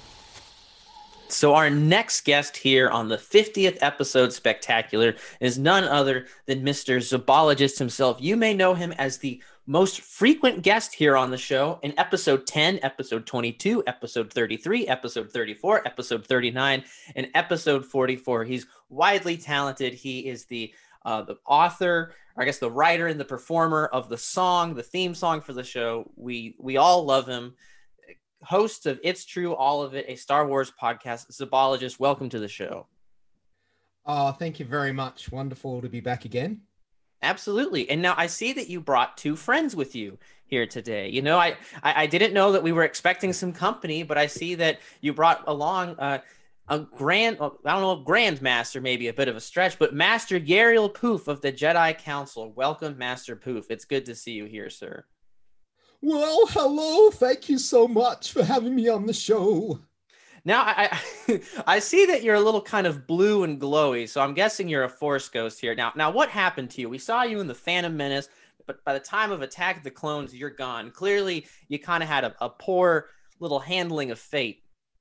D: So our next guest here on the fiftieth episode spectacular is none other than Mister Zobologist himself. You may know him as the most frequent guest here on the show in episode ten, episode twenty-two, episode thirty-three, episode thirty-four, episode thirty-nine, and episode forty-four. He's widely talented. He is the uh, the author, or I guess the writer and the performer of the song, the theme song for the show. We we all love him. Host of It's True, All of It, a Star Wars podcast. Zobologist, welcome to the show.
J: Oh, thank you very much. Wonderful to be back again.
D: Absolutely. And now I see that you brought two friends with you here today. You know, I, I, I didn't know that we were expecting some company, but I see that you brought along uh, a grand, I don't know, Grandmaster, maybe a bit of a stretch, but Master Yariel Poof of the Jedi Council. Welcome, Master Poof. It's good to see you here, sir.
J: Well, hello. Thank you so much for having me on the show.
D: Now, I, I I see that you're a little kind of blue and glowy, so I'm guessing you're a Force ghost here. Now, now, what happened to you? We saw you in the Phantom Menace, but by the time of Attack of the Clones, you're gone. Clearly, you kind of had a, a poor little handling of fate.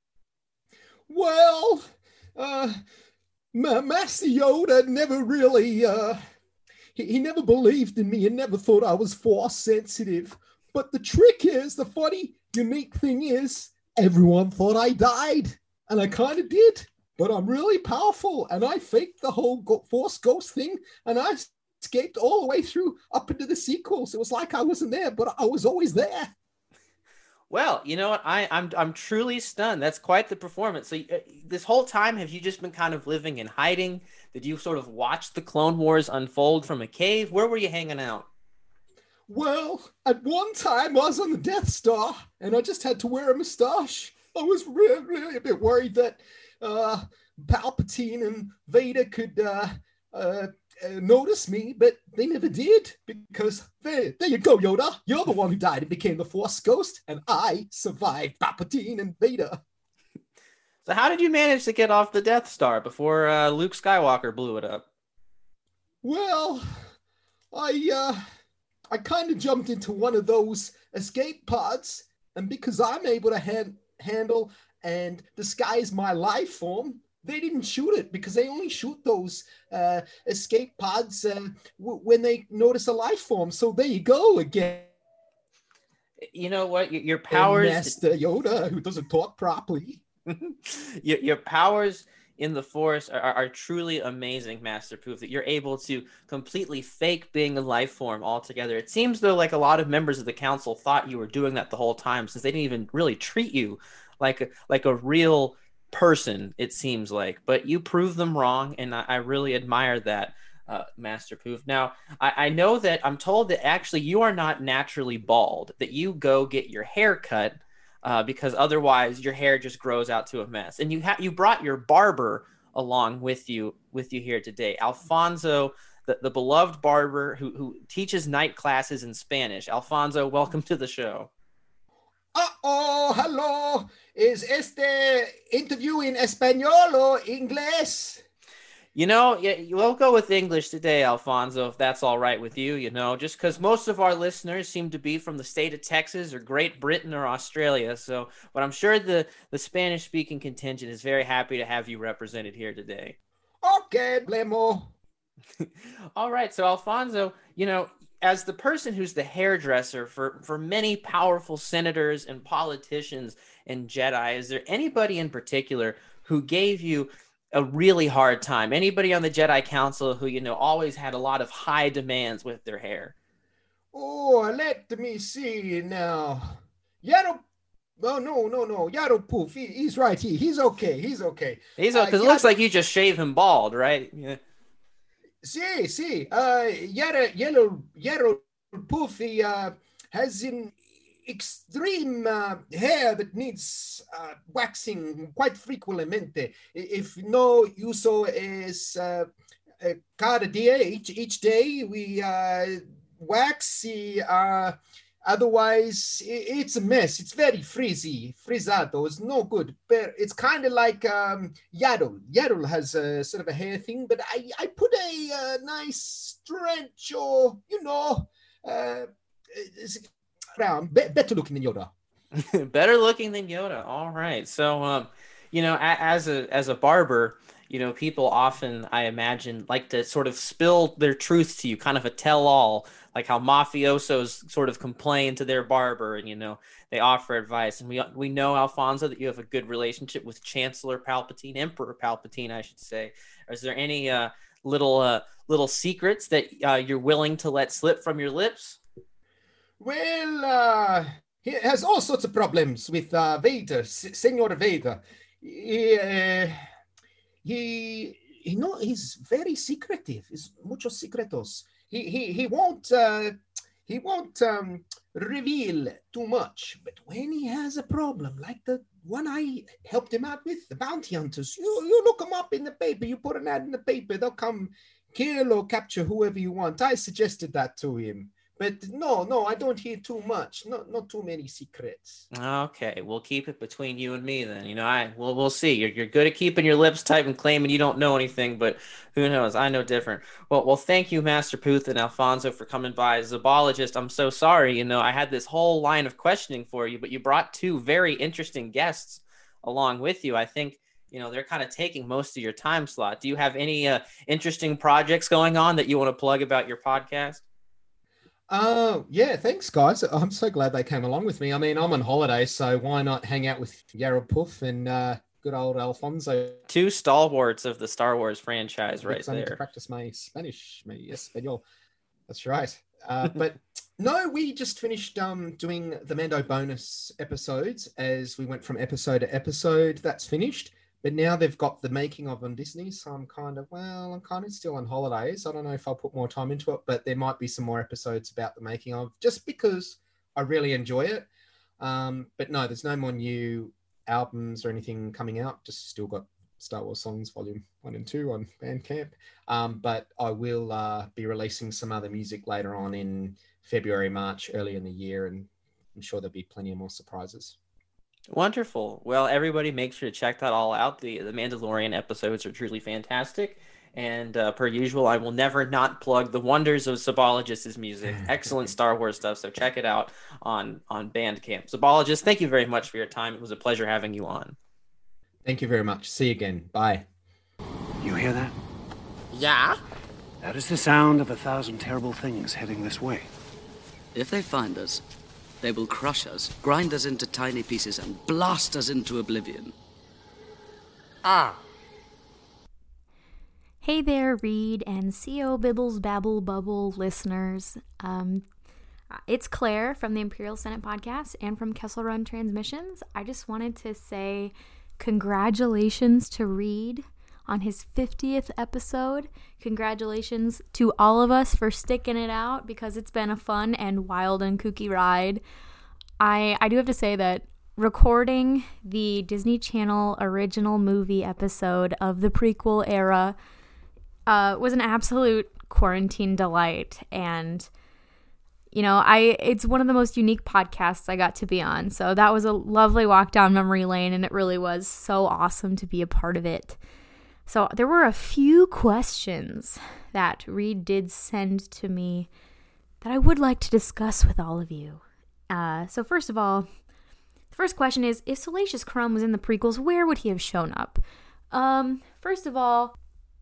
J: Well, uh, M- Master Yoda never really, uh, he, he never believed in me and never thought I was Force sensitive. But the trick is, the funny, unique thing is, everyone thought I died, and I kind of did. But I'm really powerful, and I faked the whole go- Force Ghost thing, and I escaped all the way through up into the sequels. It was like I wasn't there, but I was always there.
D: Well, you know what? I, I'm I'm truly stunned. That's quite the performance. So uh, this whole time, have you just been kind of living in hiding? Did you sort of watch the Clone Wars unfold from a cave? Where were you hanging out?
J: Well, at one time I was on the Death Star, and I just had to wear a mustache. I was really, really a bit worried that uh, Palpatine and Vader could uh, uh, uh, notice me, but they never did, because there, there you go, Yoda. You're the one who died and became the Force Ghost, and I survived Palpatine and Vader.
D: So how did you manage to get off the Death Star before uh, Luke Skywalker blew it up?
J: Well, I... Uh, I kind of jumped into one of those escape pods, and because I'm able to hand, handle and disguise my life form, they didn't shoot it, because they only shoot those uh, escape pods uh, w- when they notice a life form. So there you go again.
D: You know what? Your, your powers...
J: Master Yoda, who doesn't talk properly.
D: your, your powers in the Force are, are, are truly amazing, Master Poof, that you're able to completely fake being a life form altogether. It seems, though, like a lot of members of the Council thought you were doing that the whole time, since they didn't even really treat you like a, like a real person, it seems like. But you proved them wrong, and I, I really admire that, uh, Master Poof. Now, I, I know that I'm told that actually you are not naturally bald, that you go get your hair cut uh, because otherwise your hair just grows out to a mess. And you ha- you brought your barber along with you with you here today, Alfonso, the, the beloved barber who, who teaches night classes in Spanish. Alfonso, welcome to the show.
J: Uh-oh, hello. Is este interview in español or inglés?
D: You know, yeah, we'll go with English today, Alfonso, if that's all right with you, you know, just because most of our listeners seem to be from the state of Texas or Great Britain or Australia. So, but I'm sure the, the Spanish-speaking contingent is very happy to have you represented here today.
J: Okay, Blemo.
D: All right. So, Alfonso, you know, as the person who's the hairdresser for, for many powerful senators and politicians and Jedi, is there anybody in particular who gave you a really hard time? Anybody on the Jedi Council who, you know, always had a lot of high demands with their hair?
J: Oh, let me see now. Yaddle. Oh, no, no, no. Yaddle Poof. He, he's right here. He's okay. He's okay.
D: He's okay. Because uh, it looks like you just shave him bald, right? Yeah.
J: See, see. Uh, Yellow, Yellow, Yellow Poof, he uh, has an extreme uh, hair that needs uh, waxing quite frequentemente. If no uso es uh, cada día, each, each day we uh, wax, uh, otherwise it's a mess. It's very frizzy, frizzado. It's no good. But it's kind of like um, Yaddle. Yaddle has a sort of a hair thing, but I, I put a, uh nice stretch or, you know, uh, Brown, be- better looking than Yoda.
D: Better looking than Yoda. All right. So, um, you know, a- as a as a barber, you know, people often, I imagine, like to sort of spill their truth to you, kind of a tell-all, like how mafiosos sort of complain to their barber, and you know, they offer advice. And we we know, Alfonso, that you have a good relationship with Chancellor Palpatine, Emperor Palpatine, I should say. Is there any uh, little uh, little secrets that uh, you're willing to let slip from your lips?
J: Well, uh, he has all sorts of problems with uh, Vader, S- Senor Vader. He, uh, he, you know, he's very secretive. He's muchos secretos. He, he, he won't, uh, he won't um, reveal too much. But when he has a problem, like the one I helped him out with, the bounty hunters, you, you look them up in the paper. You put an ad in the paper, they'll come kill or capture whoever you want. I suggested that to him. But no, no, I don't hear too much. Not not too many secrets.
D: Okay, we'll keep it between you and me then. You know, I we'll we'll see. You're you're good at keeping your lips tight and claiming you don't know anything, but who knows? I know different. Well, well, thank you, Master Pooth and Alfonso, for coming by. Zobologist, I'm so sorry. You know, I had this whole line of questioning for you, but you brought two very interesting guests along with you. I think, you know, they're kind of taking most of your time slot. Do you have any uh, interesting projects going on that you want to plug about your podcast?
J: Uh, yeah, thanks, guys. I'm so glad they came along with me. I mean, I'm on holiday, so why not hang out with Yaddle Poof and uh, good old Alfonso?
D: Two stalwarts of the Star Wars franchise right
J: I need
D: there.
J: to practice my Spanish, my Espanol. That's right. Uh, but no, we just finished um, doing the Mando bonus episodes as we went from episode to episode. That's finished. But now they've got the making of on Disney, so I'm kind of, well, I'm kind of still on holidays. I don't know if I'll put more time into it, but there might be some more episodes about the making of, just because I really enjoy it. Um, but no, there's no more new albums or anything coming out. Just still got Star Wars Songs Volume one and two on Bandcamp. Um, but I will uh, be releasing some other music later on in February, March, early in the year, and I'm sure there'll be plenty of more surprises.
D: Wonderful. Well, everybody make sure to check that all out. The the Mandalorian episodes are truly fantastic. And uh, per usual, I will never not plug the wonders of Zobologist's music. Excellent Star Wars stuff. So check it out on, on Bandcamp. Zobologist, thank you very much for your time. It was a pleasure having you on.
J: Thank you very much. See you again. Bye.
H: You hear that?
I: Yeah?
H: That is the sound of a thousand terrible things heading this way.
G: If they find us, they will crush us, grind us into tiny pieces, and blast us into oblivion.
I: Ah.
K: Hey there, Reed and C O Bibbles Babble Bubble listeners. Um, it's Claire from the Imperial Senate Podcast and from Kessel Run Transmissions. I just wanted to say congratulations to Reed on his fiftieth episode. Congratulations to all of us for sticking it out because it's been a fun and wild and kooky ride. I, I do have to say that recording the Disney Channel original movie episode of the prequel era uh, was an absolute quarantine delight. And, you know, I it's one of the most unique podcasts I got to be on. So that was a lovely walk down memory lane, and it really was so awesome to be a part of it. So there were a few questions that Reed did send to me that I would like to discuss with all of you. Uh, so first of all, the first question is, if Salacious Crumb was in the prequels, where would he have shown up? Um, first of all,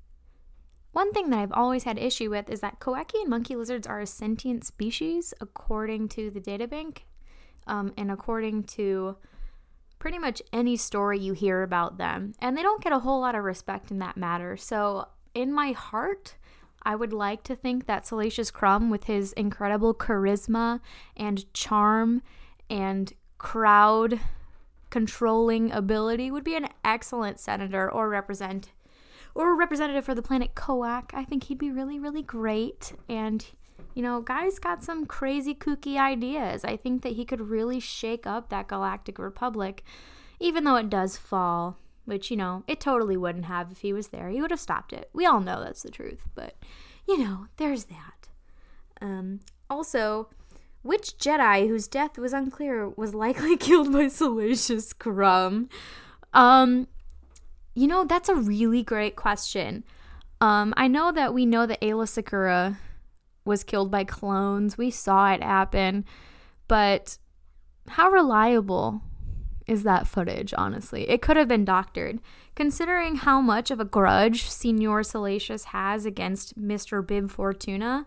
K: one thing that I've always had issue with is that Kowakian monkey lizards are a sentient species, according to the databank, um, and according to pretty much any story you hear about them. And they don't get a whole lot of respect in that matter. So, in my heart, I would like to think that Salacious Crumb, with his incredible charisma and charm and crowd controlling ability, would be an excellent senator or represent or representative for the planet Kowak. I think he'd be really, really great. And, you know, guy's got some crazy kooky ideas. I think that he could really shake up that Galactic Republic, even though it does fall, which, you know, it totally wouldn't have if he was there. He would have stopped it. We all know that's the truth, but, you know, there's that. Um, also, which Jedi whose death was unclear was likely killed by Salacious Crumb? Um, you know, that's a really great question. Um, I know that we know that Aayla Secura was killed by clones. We saw it happen. But how reliable is that footage, honestly? It could have been doctored. Considering how much of a grudge Senior Salacious has against Mister Bib Fortuna,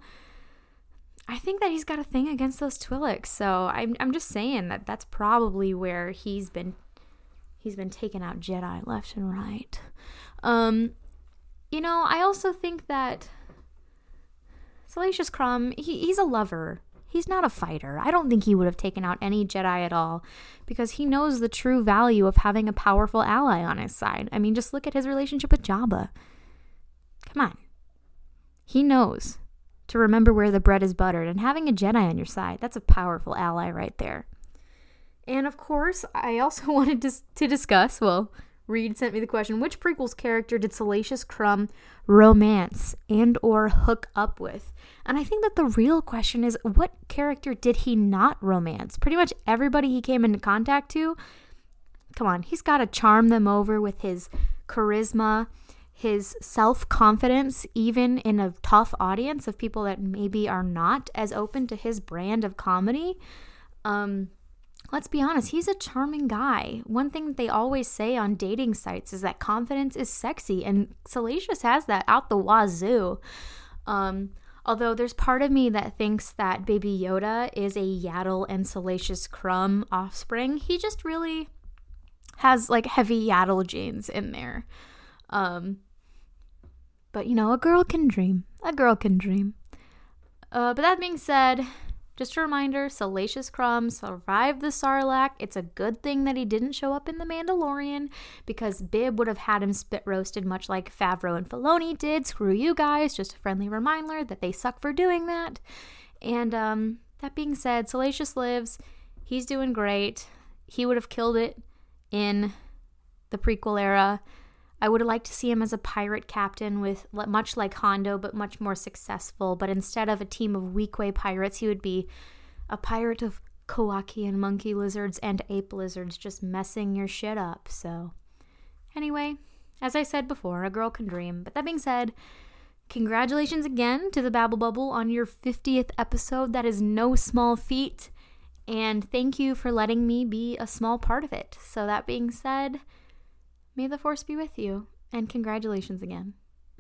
K: I think that he's got a thing against those Twi'leks. So I'm I'm just saying that that's probably where he's been he's been taking out Jedi left and right. Um, you know, I also think that Salacious Crumb, he, he's a lover. He's not a fighter. I don't think he would have taken out any Jedi at all because he knows the true value of having a powerful ally on his side. I mean, just look at his relationship with Jabba. Come on. He knows to remember where the bread is buttered, and having a Jedi on your side, that's a powerful ally right there. And of course, I also wanted to, to discuss, well, Reed sent me the question, which prequels character did Salacious Crumb romance and or hook up with? And I think that the real question is, what character did he not romance? Pretty much everybody he came into contact to, come on, he's got to charm them over with his charisma, his self-confidence, even in a tough audience of people that maybe are not as open to his brand of comedy. Um... Let's be honest, he's a charming guy. One thing that they always say on dating sites is that confidence is sexy, and Salacious has that out the wazoo. Um, although there's part of me that thinks that Baby Yoda is a Yaddle and Salacious Crumb offspring. He just really has, like, heavy Yaddle genes in there. Um, but, you know, a girl can dream. A girl can dream. Uh, but that being said, just a reminder, Salacious Crumb survived the Sarlacc. It's a good thing that he didn't show up in The Mandalorian, because Bib would have had him spit roasted much like Favreau and Filoni did. Screw you guys. Just a friendly reminder that they suck for doing that. And um, that being said, Salacious lives. He's doing great. He would have killed it in the prequel era. I would have liked to see him as a pirate captain with, much like Hondo, but much more successful. But instead of a team of Weequay pirates, he would be a pirate of Kowakian monkey lizards and ape lizards, just messing your shit up. So, anyway, as I said before, a girl can dream. But that being said, congratulations again to the Babble Bubble on your fiftieth episode. That is no small feat. And thank you for letting me be a small part of it. So that being said, may the Force be with you, and congratulations again.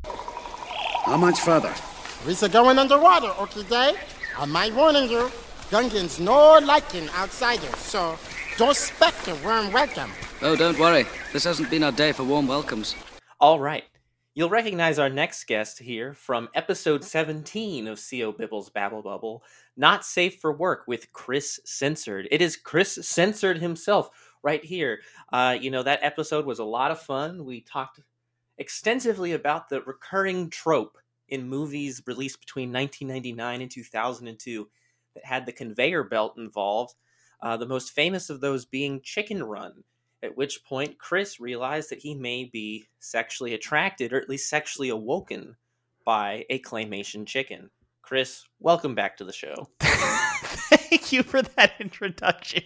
H: How much further?
I: We're going underwater, okay, Dave? I might warning you, Gungans no liking outsiders, so don't expect a warm welcome.
G: Oh, don't worry. This hasn't been our day for warm welcomes.
D: All right. You'll recognize our next guest here from episode seventeen of C O Bibble's Babble Bubble, Not Safe for Work with Chris Censored. It is Chris Censored himself right here. Uh, you know, that episode was a lot of fun. We talked extensively about the recurring trope in movies released between nineteen ninety-nine and two thousand two that had the conveyor belt involved, uh, the most famous of those being Chicken Run. At which point, Chris realized that he may be sexually attracted, or at least sexually awoken, by a claymation chicken. Chris, welcome back to the show.
L: Thank you for that introduction.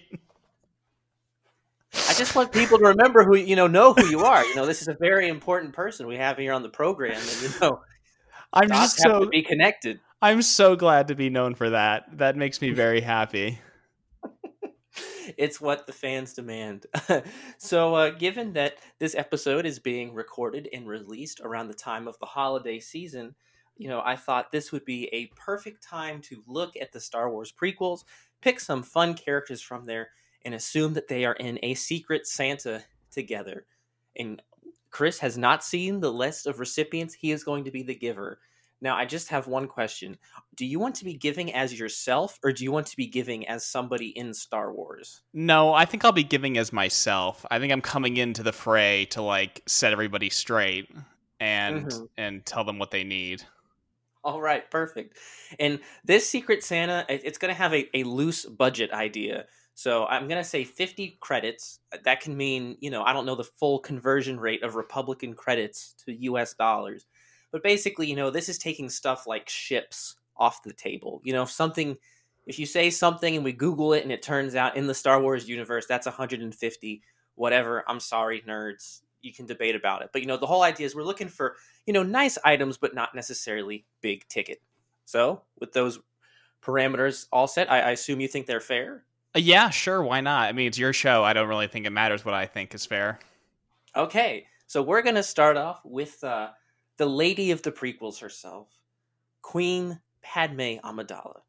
D: I just want people to remember who, you know, know who you are. You know, this is a very important person we have here on the program, and, you know,
L: I'm just
D: have
L: so
D: to be connected.
L: I'm so glad to be known for that. That makes me very happy.
D: It's what the fans demand. So, uh, given that this episode is being recorded and released around the time of the holiday season, you know, I thought this would be a perfect time to look at the Star Wars prequels, pick some fun characters from there, and assume that they are in a secret Santa together. And Chris has not seen the list of recipients. He is going to be the giver. Now, I just have one question. Do you want to be giving as yourself, or do you want to be giving as somebody in Star Wars?
L: No, I think I'll be giving as myself. I think I'm coming into the fray to, like, set everybody straight and mm-hmm. and tell them what they need.
D: All right, perfect. And this Secret Santa, it's going to have a, a loose budget idea. So I'm going to say fifty credits. That can mean, you know, I don't know the full conversion rate of Republican credits to U S dollars. But basically, you know, this is taking stuff like ships off the table. You know, if something, if you say something and we Google it and it turns out in the Star Wars universe, that's one hundred fifty, whatever. I'm sorry, nerds. You can debate about it. But, you know, the whole idea is we're looking for, you know, nice items, but not necessarily big ticket. So with those parameters all set, I, I assume you think they're fair?
L: Uh, yeah, sure. Why not? I mean, it's your show. I don't really think it matters what I think is fair.
D: Okay. So we're going to start off with uh, the lady of the prequels herself, Queen Padme Amidala.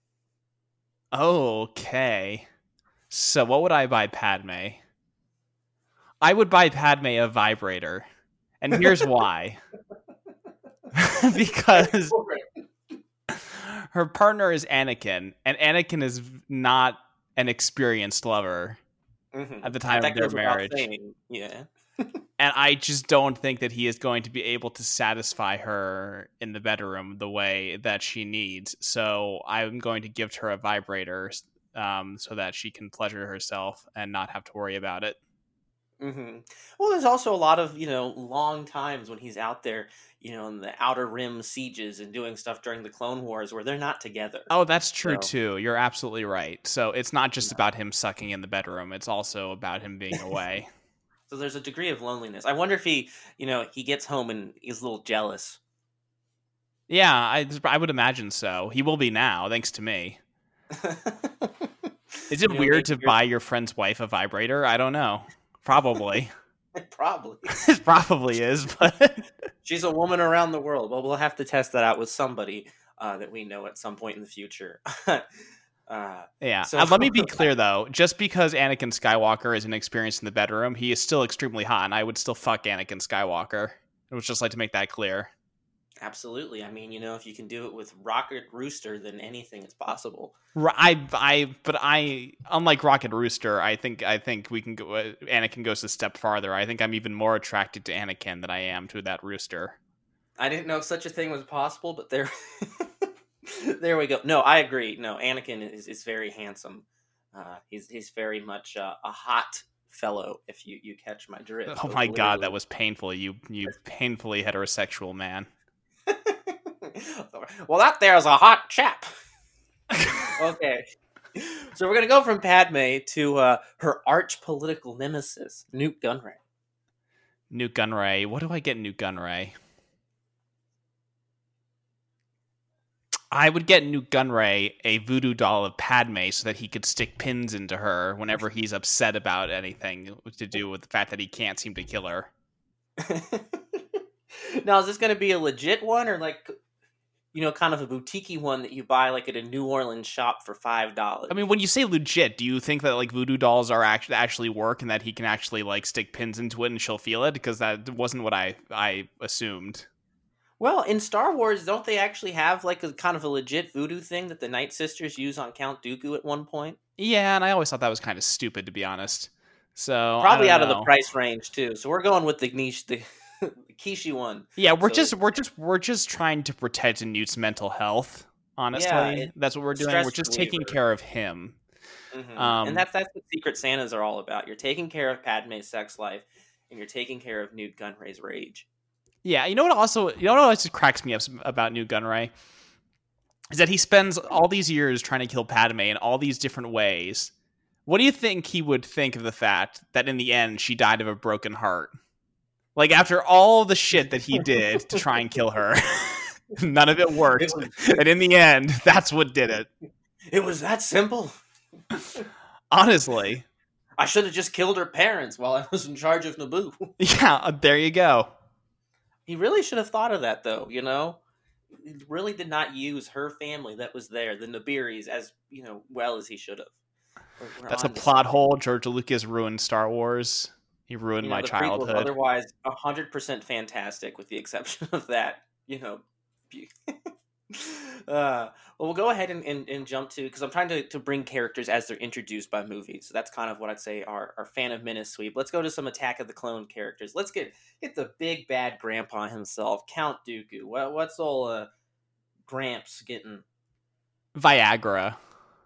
L: Okay. So what would I buy Padme? I would buy Padme a vibrator. And here's why. Because her partner is Anakin, and Anakin is not an experienced lover mm-hmm. at the time
D: that
L: of their
D: goes
L: marriage.
D: Saying, yeah.
L: And I just don't think that he is going to be able to satisfy her in the bedroom the way that she needs. So I'm going to give her a vibrator um, so that she can pleasure herself and not have to worry about it.
D: Mm-hmm. Well, there's also a lot of, you know, long times when he's out there, you know, in the Outer Rim sieges and doing stuff during the Clone Wars where they're not together.
L: Oh, that's true,
D: so.
L: too. You're absolutely right. So it's not just yeah. about him sucking in the bedroom. It's also about him being away.
D: So there's a degree of loneliness. I wonder if he, you know, he gets home and he's a little jealous.
L: Yeah, I, I would imagine so. He will be now, thanks to me. Is it you know, weird to buy your friend's wife a vibrator? I don't know. Probably.
D: Probably.
L: It probably is, but...
D: She's a woman around the world. Well, we'll have to test that out with somebody uh, that we know at some point in the future. Uh,
L: yeah, so uh, let me be clear though. Just because Anakin Skywalker is inexperienced in the bedroom, he is still extremely hot, and I would still fuck Anakin Skywalker. I would just like to make that clear.
D: Absolutely. I mean, you know, if you can do it with Rocket Rooster, then anything is possible.
L: I, I, but I, unlike Rocket Rooster, I think, I think we can go. Uh, Anakin goes a step farther. I think I'm even more attracted to Anakin than I am to that rooster.
D: I didn't know such a thing was possible, but there. There we go. No, I agree. No, Anakin is, is very handsome. Uh, he's he's very much uh, a hot fellow, if you, you catch my drift.
L: Oh my literally. God, that was painful. You you painfully heterosexual man.
D: Well, that there's a hot chap. Okay. So we're going to go from Padme to uh, her arch political nemesis, Nute Gunray.
L: Nute Gunray. What do I get Nute Gunray? I would get Nute Gunray a voodoo doll of Padme so that he could stick pins into her whenever he's upset about anything to do with the fact that he can't seem to kill her.
D: Now, is this going to be a legit one, or like, you know, kind of a boutique-y one that you buy like at a New Orleans shop for five dollars.
L: I mean, when you say legit, do you think that like voodoo dolls are actually actually work and that he can actually like stick pins into it and she'll feel it? Because that wasn't what I I assumed.
D: Well, in Star Wars, don't they actually have like a kind of a legit voodoo thing that the Night Sisters use on Count Dooku at one point?
L: Yeah, and I always thought that was kind of stupid, to be honest. So
D: probably out
L: know.
D: of the price range too. So we're going with the niche, the, the Kishi one.
L: Yeah, we're
D: so
L: just we're just we're just trying to protect Newt's mental health. Honestly,
D: yeah, it,
L: that's what we're doing. We're just taking
D: reliever.
L: care of him,
D: mm-hmm.
L: um,
D: and that's that's what Secret Santas are all about. You're taking care of Padme's sex life, and you're taking care of Newt Gunray's rage.
L: Yeah, you know what? Also, you know what always cracks me up about Newt Gunray is that he spends all these years trying to kill Padme in all these different ways. What do you think he would think of the fact that in the end she died of a broken heart? Like, after all the shit that he did to try and kill her, none of it worked. It was, and in the end, that's what did it.
D: It was that simple.
L: Honestly.
D: I should have just killed her parents while I was in charge of Naboo.
L: Yeah, there you go.
D: He really should have thought of that, though, you know? He really did not use her family that was there, the Nibiris, as, you know, well as he should have. We're, we're
L: That's a plot something. hole. George Lucas ruined Star Wars. He ruined you know, my
D: the
L: childhood.
D: Otherwise, one hundred percent fantastic, with the exception of that, you know. uh, well, we'll go ahead and, and, and jump to, because I'm trying to, to bring characters as they're introduced by movies. So that's kind of what I'd say our, our Phantom Menace sweep. Let's go to some Attack of the Clone characters. Let's get get the big bad grandpa himself, Count Dooku. What, what's old uh, Gramps getting?
L: Viagra.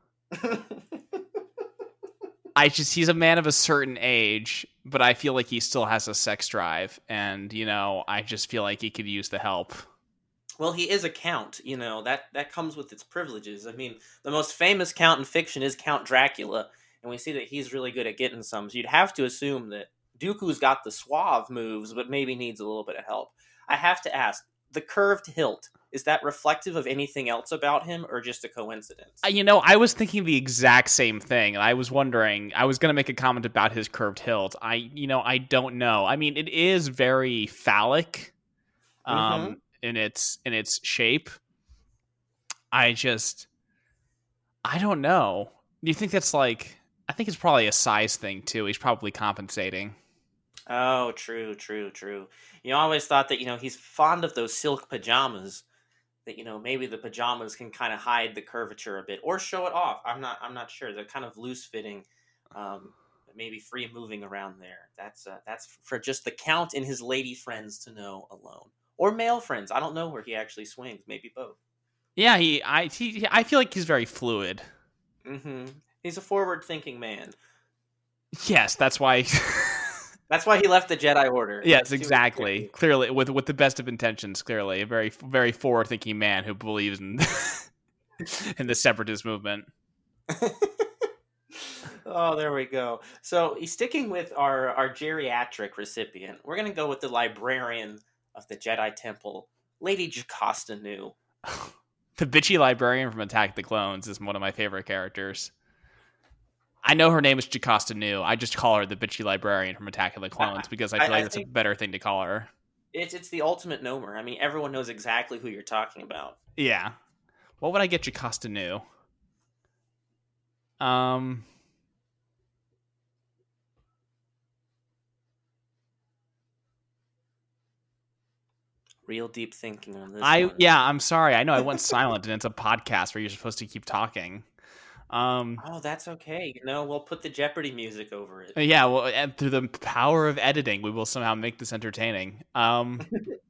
L: I just, he's a man of a certain age, but I feel like he still has a sex drive. And, you know, I just feel like he could use the help.
D: Well, he is a count, you know, that, that comes with its privileges. I mean, the most famous count in fiction is Count Dracula, and we see that he's really good at getting some. So you'd have to assume that Dooku's got the suave moves, but maybe needs a little bit of help. I have to ask, the curved hilt, is that reflective of anything else about him, or just a coincidence?
L: You know, I was thinking the exact same thing, and I was wondering, I was going to make a comment about his curved hilt. I, you know, I don't know. I mean, it is very phallic. Um... Mm-hmm. in its in its shape. I just I don't know. Do you think that's like, I think it's probably a size thing too. He's probably compensating.
D: Oh, true, true, true. You know, I always thought that, you know, he's fond of those silk pajamas, that, you know, maybe the pajamas can kind of hide the curvature a bit or show it off. I'm not I'm not sure. They're kind of loose fitting, um maybe free moving around there. That's uh, that's for just the Count and his lady friends to know alone. Or male friends. I don't know where he actually swings. Maybe both.
L: Yeah, he. I. He, I feel like he's very fluid.
D: Mm-hmm. He's a forward-thinking man.
L: Yes, that's why.
D: That's why he left the Jedi Order.
L: Yes, exactly. Clearly, with with the best of intentions. Clearly, a very very forward-thinking man who believes in in the separatist movement.
D: Oh, there we go. So he's sticking with our our geriatric recipient. We're gonna go with the librarian of the Jedi Temple, Lady Jocasta Nu.
L: The bitchy librarian from Attack the Clones is one of my favorite characters. I know her name is Jocasta Nu. I just call her the bitchy librarian from Attack of the Clones because I feel I, like I it's a better thing to call her.
D: It's it's the ultimate nomer. I mean, everyone knows exactly who you're talking about.
L: Yeah. What would I get Jocasta Nu? Um...
D: Real deep thinking on this.
L: I
D: one.
L: yeah, I'm sorry. I know I went silent, and it's a podcast where you're supposed to keep talking. Um,
D: oh, that's okay. You know, we'll put the Jeopardy music over it.
L: Yeah, well, and through the power of editing, we will somehow make this entertaining. Um,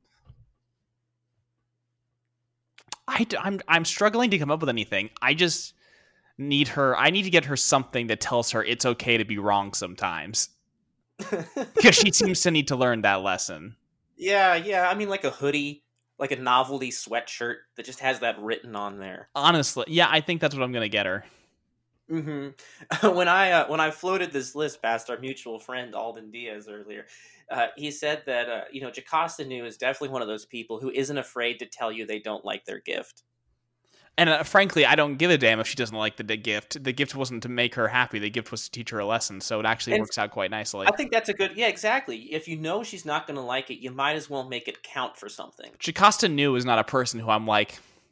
L: I I'm I'm struggling to come up with anything. I just need her. I need to get her something that tells her it's okay to be wrong sometimes, because she seems to need to learn that lesson.
D: Yeah, yeah. I mean, like a hoodie, like a novelty sweatshirt that just has that written on there.
L: Honestly, yeah, I think that's what I'm gonna get her.
D: Mm-hmm. when I uh, when I floated this list past our mutual friend Alden Diaz earlier, uh, he said that uh, you know, Jocasta Nu is definitely one of those people who isn't afraid to tell you they don't like their gift.
L: And uh, frankly, I don't give a damn if she doesn't like the, the gift. The gift wasn't to make her happy. The gift was to teach her a lesson. So it actually and works out quite nicely.
D: I think that's a good... Yeah, exactly. If you know she's not going to like it, you might as well make it count for something.
L: Jocasta Nu is not a person who I'm like,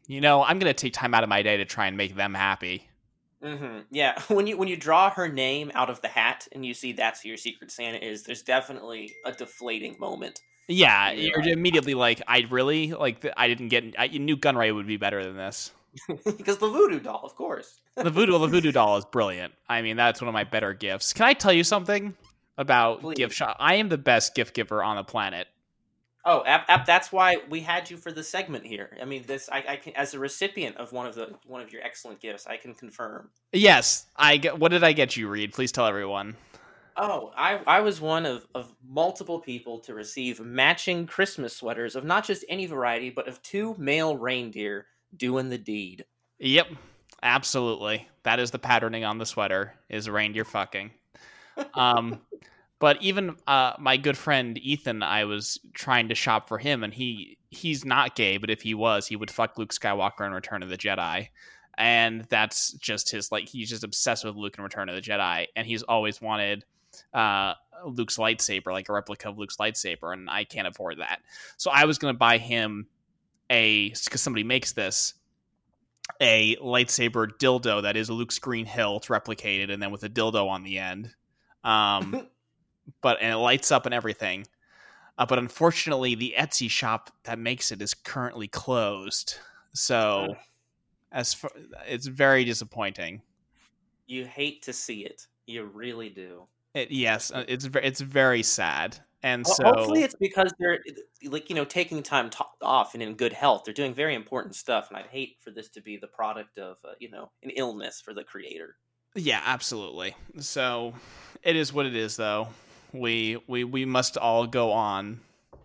L: You know, I'm going to take time out of my day to try and make them happy.
D: Mm-hmm. Yeah, when you when you draw her name out of the hat and you see that's who your Secret Santa is, there's definitely a deflating moment.
L: Yeah,
D: You're
L: you're
D: like-
L: immediately like, I really like. I didn't get. I knew Gunray would be better than this.
D: Because the voodoo doll, of course.
L: The voodoo, the voodoo doll is brilliant. I mean, that's one of my better gifts. Can I tell you something about
D: Please.
L: gift shop? I am the best gift giver on the planet.
D: Oh, ap- ap- that's why we had you for the segment here. I mean, this I, I can, as a recipient of one of the one of your excellent gifts, I can confirm.
L: Yes, I get. What did I get you, Reed? Please tell everyone.
D: Oh, I, I was one of, of multiple people to receive matching Christmas sweaters of not just any variety, but of two male reindeer doing the deed.
L: Yep, absolutely. That is the patterning on the sweater, is reindeer fucking. Um, but even uh, my good friend Ethan, I was trying to shop for him, and he he's not gay, but if he was, he would fuck Luke Skywalker in Return of the Jedi. And that's just his, like, he's just obsessed with Luke in Return of the Jedi, and he's always wanted uh Luke's lightsaber, like a replica of Luke's lightsaber, and I can't afford that. So I was going to buy him a, because somebody makes this, a lightsaber dildo that is Luke's green hilt replicated, and then with a dildo on the end. Um, but, and it lights up and everything. Uh, but unfortunately, the Etsy shop that makes it is currently closed. So as for, it's very disappointing.
D: You hate to see it. You really do.
L: It, yes, uh, it's ve- it's very sad, and
D: Well,
L: so
D: hopefully it's because they're like you know taking time to- off and in good health. They're doing very important stuff, and I'd hate for this to be the product of uh, you know an illness for the creator.
L: yeah, absolutely. So it is what it is, though. We we we must all go on.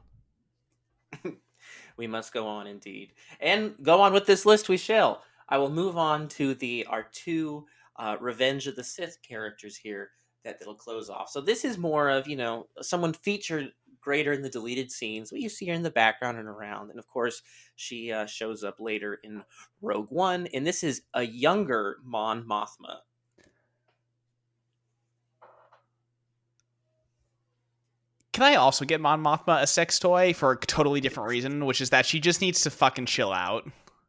D: We must go on, indeed, and go on with this list. We shall. I will move on to the our two uh, Revenge of the Sith characters here that that'll close off. So this is more of you know someone featured greater in the deleted scenes. What you see her in the background and around, and of course she uh, shows up later in Rogue One, and this is a younger Mon Mothma.
L: Can I also get Mon Mothma a sex toy for a totally different reason, which is that she just needs to fucking chill out.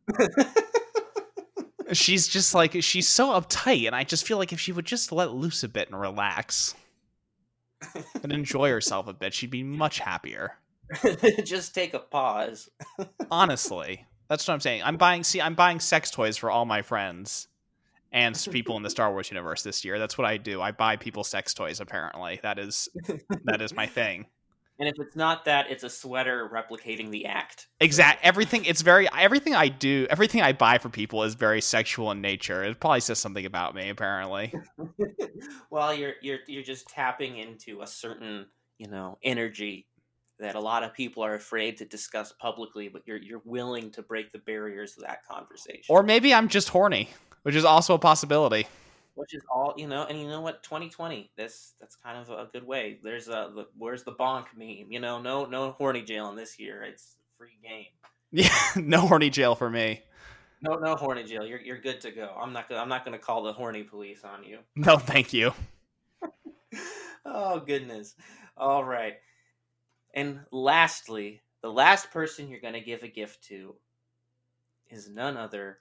L: She's just like, she's so uptight, and I just feel like if she would just let loose a bit and relax and enjoy herself a bit, she'd be much happier.
D: Just take a pause.
L: Honestly, that's what I'm saying. I'm buying, see, I'm buying sex toys for all my friends and people in the Star Wars universe this year. That's what I do. I buy people sex toys, apparently. That is, that is my thing.
D: And if it's not that, it's a sweater replicating the act.
L: Exact. Everything. It's very. Everything I do. Everything I buy for people is very sexual in nature. It probably says something about me. Apparently.
D: Well, you're you're you're just tapping into a certain you know energy that a lot of people are afraid to discuss publicly, but you're you're willing to break the barriers of that conversation.
L: Or maybe I'm just horny, which is also a possibility.
D: Which is all you know, and you know what? twenty twenty. This that's kind of a good way. There's a the, where's the bonk meme? You know, no no horny jail in this year. It's free game.
L: Yeah, no horny jail for me.
D: No no horny jail. You're you're good to go. I'm not gonna I'm not gonna call the horny police on you.
L: No, thank you.
D: Oh goodness. All right. And lastly, the last person you're gonna give a gift to is none other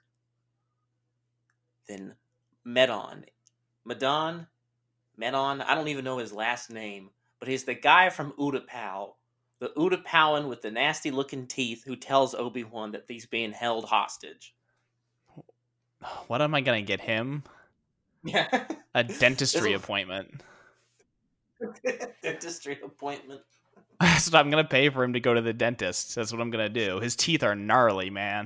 D: than Medon. Medon, Medon, I don't even know his last name, but he's the guy from Utapau, the Utapauan with the nasty looking teeth who tells Obi-Wan that he's being held hostage.
L: What am I going to get him?
D: Yeah.
L: A dentistry
D: a...
L: appointment.
D: Dentistry appointment.
L: That's what I'm going to pay for him to go to the dentist. That's what I'm going to do. His teeth are gnarly, man.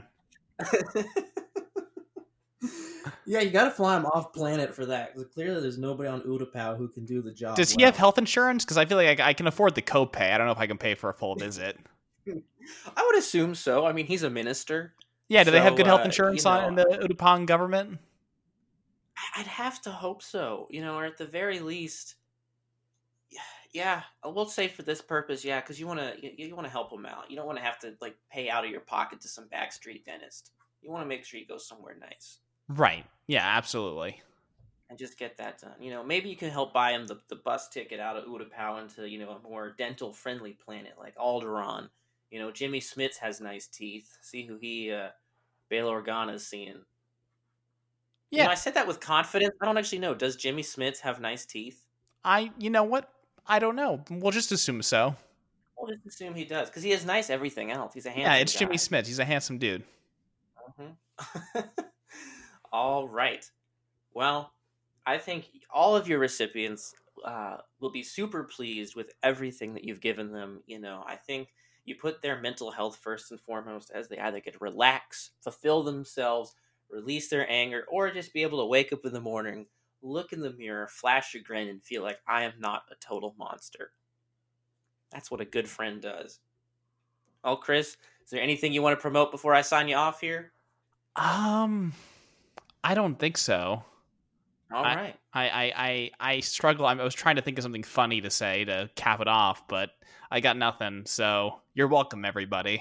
M: Yeah, you gotta fly him off planet for that. Because clearly there's nobody on Utapau who can do the job.
L: Does he
M: well.
L: have health insurance? Because I feel like I, I can afford the copay. I don't know if I can pay for a full visit.
D: I would assume so. I mean, he's a minister.
L: Yeah, do
D: so,
L: they have good health
D: uh,
L: insurance
D: you know,
L: on in the Utapauan government?
D: I'd have to hope so. You know, or at the very least, yeah, we'll say for this purpose, yeah, because you want to you, you want to help him out. You don't want to have to like pay out of your pocket to some backstreet dentist. You want to make sure he goes somewhere nice.
L: Right. Yeah, absolutely.
D: And just get that done. You know, maybe you can help buy him the, the bus ticket out of Utapau into, you know, a more dental-friendly planet like Alderaan. You know, Jimmy Smits has nice teeth. See who he uh, Bail Organa's seeing.
L: Yeah.
D: You know, I said that with confidence. I don't actually know. Does Jimmy Smits have nice teeth?
L: I, you know what? I don't know. We'll just assume so.
D: We'll just assume he does, because he has nice everything else. He's a handsome
L: Yeah, it's
D: guy.
L: Jimmy Smith. He's a handsome dude.
D: Mm-hmm. All right. Well, I think all of your recipients uh, will be super pleased with everything that you've given them. You know, I think you put their mental health first and foremost, as they either get to relax, fulfill themselves, release their anger, or just be able to wake up in the morning, look in the mirror, flash a grin, and feel like I am not a total monster. That's what a good friend does. Oh, Chris, is there anything you want to promote before I sign you off here?
L: Um, I don't think so.
D: All
L: I,
D: right.
L: I, I, I, I struggle. I was trying to think of something funny to say to cap it off, but I got nothing. So you're welcome, everybody.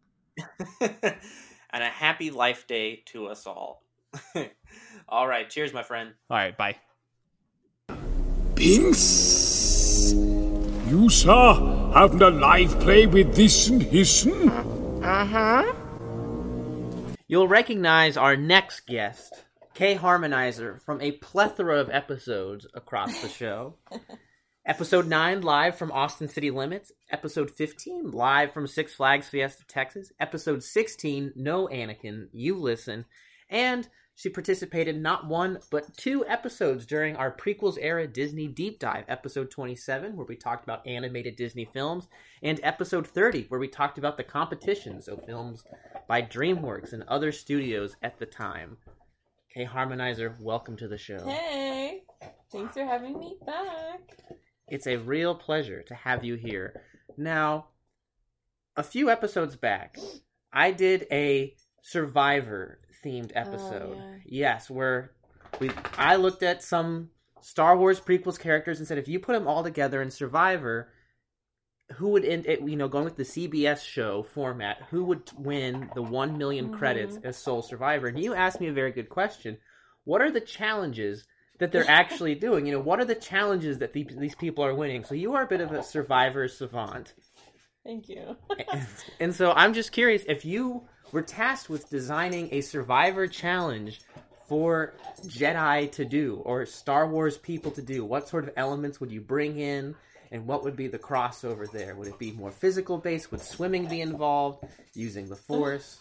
D: And a happy life day to us all. All right. Cheers, my friend.
L: All right. Bye.
N: Binks, you, sir, having a live play with this and his'n?
D: Uh-huh. You'll recognize our next guest, Kay Harmonizer, from a plethora of episodes across the show. Episode nine, live from Austin City Limits. Episode fifteen, live from Six Flags Fiesta, Texas. Episode sixteen, No Anakin, You Listen. And she participated not one, but two episodes during our prequels era Disney Deep Dive. Episode twenty-seven, where we talked about animated Disney films. And episode thirty, where we talked about the competition, so films by DreamWorks and other studios at the time. Kay Harmonizer, welcome to the show.
O: Hey, thanks for having me back.
D: It's a real pleasure to have you here. Now, a few episodes back, I did a Survivor-themed episode.
O: Oh, yeah.
D: Yes, where we I looked at some Star Wars prequels characters and said, if you put them all together in Survivor, who would end it? You know, going with the C B S show format, who would win the one million
O: Mm-hmm.
D: credits as sole survivor? And you asked me a very good question. What are the challenges that they're actually doing? You know, what are the challenges that the, these people are winning? So you are a bit of a Survivor savant.
O: Thank you.
D: and, and so I'm just curious, if you were tasked with designing a Survivor challenge for Jedi to do, or Star Wars people to do, what sort of elements would you bring in? And what would be the crossover there? Would it be more physical based? Would swimming be involved? Using the Force?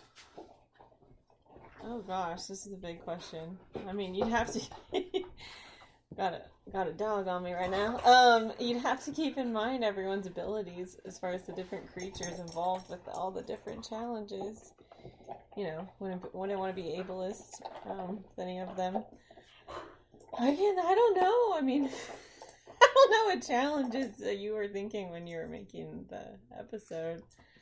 O: Oh gosh, this is a big question. I mean, you'd have to got a got a dog on me right now. Um, you'd have to keep in mind everyone's abilities as far as the different creatures involved with all the different challenges. You know, wouldn't wouldn't want to be ableist um, with any of them. Again, I don't know. I mean, I don't know what challenges uh, you were thinking when you were making the episode.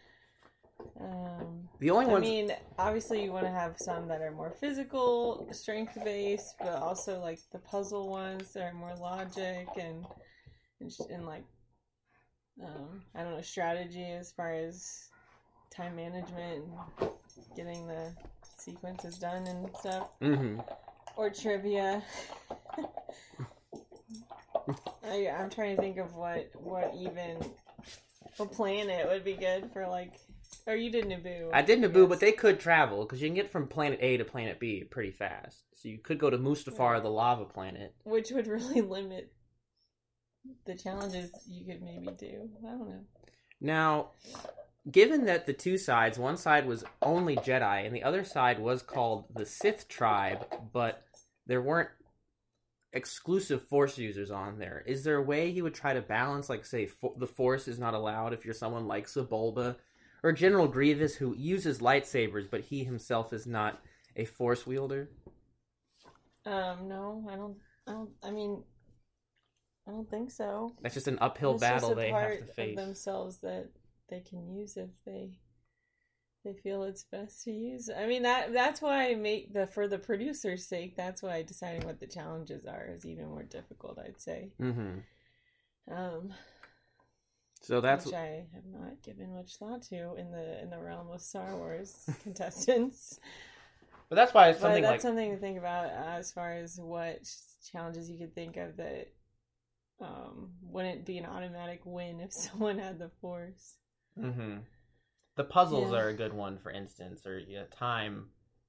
O: Um,
D: The only
O: I
D: ones-
O: mean, obviously you want to have some that are more physical, strength-based, but also like the puzzle ones that are more logic and and, sh- and like um, I don't know, strategy as far as time management and getting the sequences done and stuff.
D: Mm-hmm.
O: Or trivia. I, I'm trying to think of what what even what planet would be good for like. Or you did Naboo.
D: I did Naboo, but they could travel, because you can get from planet A to planet B pretty fast. So you could go to Mustafar,
O: Yeah.
D: the lava planet.
O: Which would really limit the challenges you could maybe do. I don't know.
D: Now, given that the two sides, one side was only Jedi, and the other side was called the Sith Tribe, but there weren't exclusive Force users on there, is there a way you would try to balance, like, say, fo- the Force is not allowed if you're someone like Sebulba, or General Grievous, who uses lightsabers, but he himself is not a Force wielder?
O: Um, no, I don't. I don't. I mean, I don't think so.
D: That's just an uphill
O: It's
D: battle
O: just a
D: they
O: part
D: have to face.
O: of themselves that they can use if they they feel it's best to use. I mean that that's why I make the for the producer's sake. That's why deciding what the challenges are is even more difficult. I'd say.
D: Mm-hmm.
O: Um.
D: So that's
O: which I have not given much thought to in the in the realm of Star Wars contestants.
D: But that's why it's
O: But
D: something
O: that's
D: like
O: something to think about uh, as far as what challenges you could think of that um, wouldn't be an automatic win if someone had the Force.
D: Mm-hmm. The puzzles
O: Yeah.
D: are a good one, for instance, or yeah, time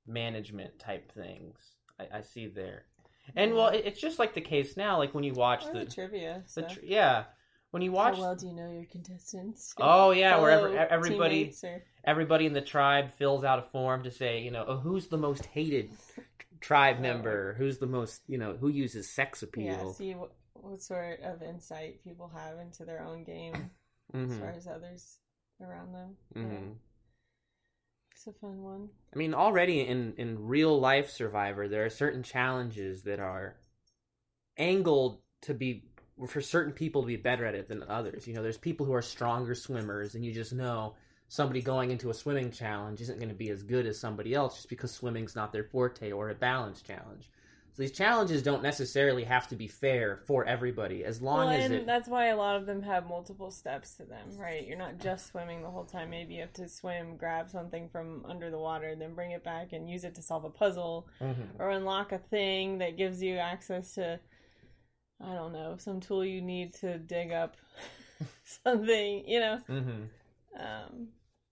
D: management type things. I, I see there. And well, it, it's just like the case now. Like when you watch
O: Or
D: the,
O: the trivia.
D: the
O: stuff.
D: tr- yeah, when you watch.
O: How well do you know your contestants?
D: Oh yeah, where
O: Fellow
D: every, everybody,
O: teammates or-
D: everybody in the tribe fills out a form to say, you know, oh, who's the most hated tribe member? Who's the most, you know, who uses sex appeal?
O: Yeah, see what, what sort of insight people have into their own game
D: Mhm.
O: as far as others around them.
D: Mhm.
O: Yeah. It's a fun one.
D: I mean, already in, in real life Survivor, there are certain challenges that are angled to be for certain people to be better at it than others. You know, there's people who are stronger swimmers, and you just know somebody going into a swimming challenge isn't going to be as good as somebody else just because swimming's not their forte, or a balance challenge. So these challenges don't necessarily have to be fair for everybody, as long
O: well,
D: as
O: and
D: it.
O: that's why a lot of them have multiple steps to them, right? You're not just swimming the whole time. Maybe you have to swim, grab something from under the water, then bring it back and use it to solve a puzzle,
D: Mhm.
O: or unlock a thing that gives you access to, I don't know, some tool you need to dig up something, you know.
D: Mhm.
O: Um,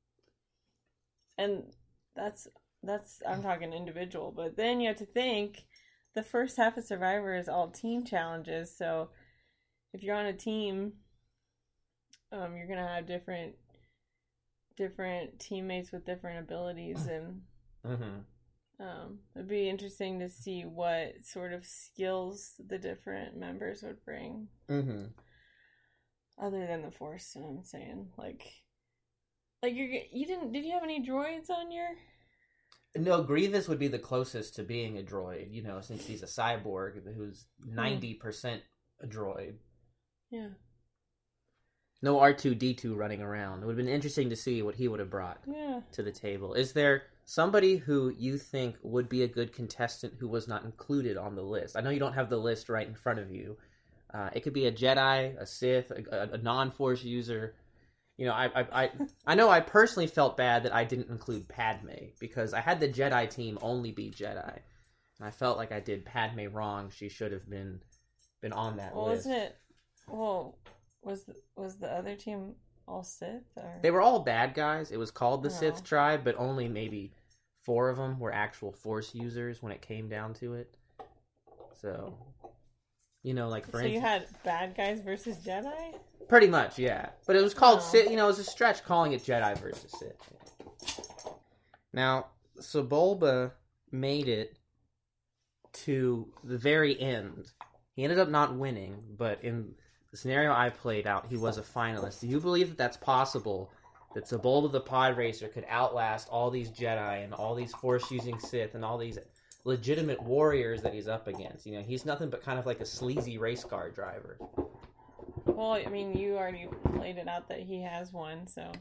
O: and that's that's I'm talking individual, but then you have to think the first half of Survivor is all team challenges. So if you're on a team, um, you're gonna have different different teammates with different abilities, and
D: Mhm.
O: um, it'd be interesting to see what sort of skills the different members would bring,
D: Mhm.
O: other than the Force. I'm saying, like, like you you didn't did you have any droids on your?
D: No, Grievous would be the closest to being a droid, you know, since he's a cyborg who's ninety percent a droid.
O: Yeah.
D: No R two D two running around. It would have been interesting to see what he would have brought
O: Yeah.
D: to the table. Is there somebody who you think would be a good contestant who was not included on the list? I know you don't have the list right in front of you. Uh, it could be a Jedi, a Sith, a, a non-Force user. You know, I, I I I know I personally felt bad that I didn't include Padme, because I had the Jedi team only be Jedi, and I felt like I did Padme wrong. She should have been been on that
O: Well,
D: list.
O: wasn't it? Well, was the, was the other team all Sith? Or?
D: They were all bad guys. It was called the
O: Oh.
D: Sith Tribe, but only maybe four of them were actual Force users when it came down to it. So, you know, like for
O: So you
D: instance,
O: had bad guys versus Jedi?
D: pretty much, yeah. But it was called
O: Oh.
D: Sith. You know, it was a stretch calling it Jedi versus Sith. Now, Sebulba made it to the very end. He ended up not winning, but in the scenario I played out, he was a finalist. Do you believe that that's possible? That Sebulba the Pod Racer could outlast all these Jedi and all these Force-using Sith and all these legitimate warriors that he's up against? You know, he's nothing but kind of like a sleazy race car driver.
O: Well, I mean, you already played it out that he has one, so.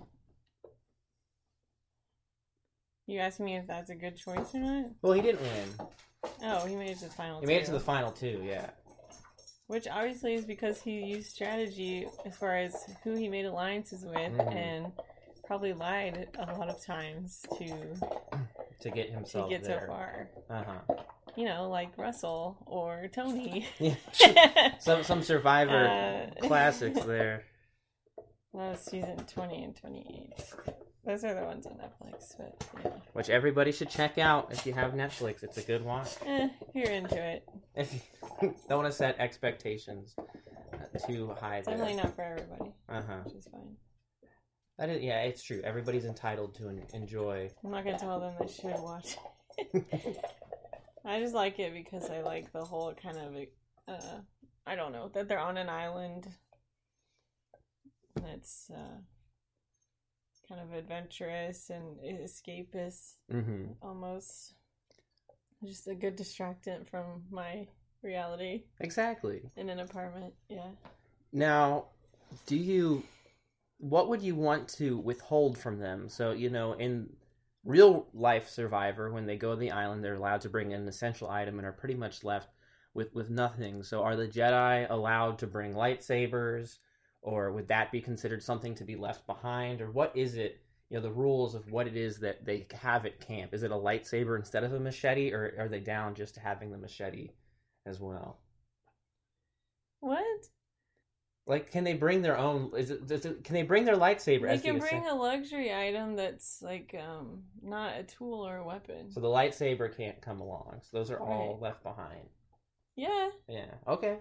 O: You asked me if that's a good choice or not?
D: Well, he didn't win.
O: Oh, he made it to the final
D: He made it to
O: two.
D: the final two, yeah.
O: Which obviously is because he used strategy as far as who he made alliances with,
D: Mhm.
O: and probably lied a lot of times to
D: To get himself
O: to get
D: there.
O: so far.
D: Uh-huh.
O: You know, like Russell or Tony.
D: some some Survivor
O: Uh,
D: classics there.
O: That was season twenty and twenty-eight. Those are the ones on Netflix, but yeah.
D: Which everybody should check out if you have Netflix. It's a good watch.
O: Eh, if you're into it.
D: If you don't want to set expectations uh, too high
O: It's
D: there.
O: definitely not for everybody.
D: Uh-huh.
O: Which is fine.
D: That is, yeah, it's true. Everybody's entitled to en- enjoy.
O: I'm not gonna tell them they should watch it. I just like it because I like the whole kind of, uh, I don't know, that they're on an island. And it's uh, kind of adventurous and escapist,
D: Mhm.
O: almost. Just a good distractant from my reality.
D: Exactly.
O: In an apartment, yeah.
D: Now, do you... What would you want to withhold from them? So, you know, in real life Survivor, when they go to the island, they're allowed to bring in an essential item and are pretty much left with, with nothing. So are the Jedi allowed to bring lightsabers? Or would that be considered something to be left behind? Or what is it, you know, the rules of what it is that they have at camp? Is it a lightsaber instead of a machete? Or are they down just to having the machete as well?
O: What?
D: Like, can they bring their own? Is it? Does it can they bring their lightsaber?
O: They
D: as
O: can
D: the
O: bring
D: ascent-
O: a luxury item that's like um not a tool or a weapon.
D: So the lightsaber can't come along. So those are all
O: Right.
D: left behind.
O: Yeah.
D: Yeah. Okay.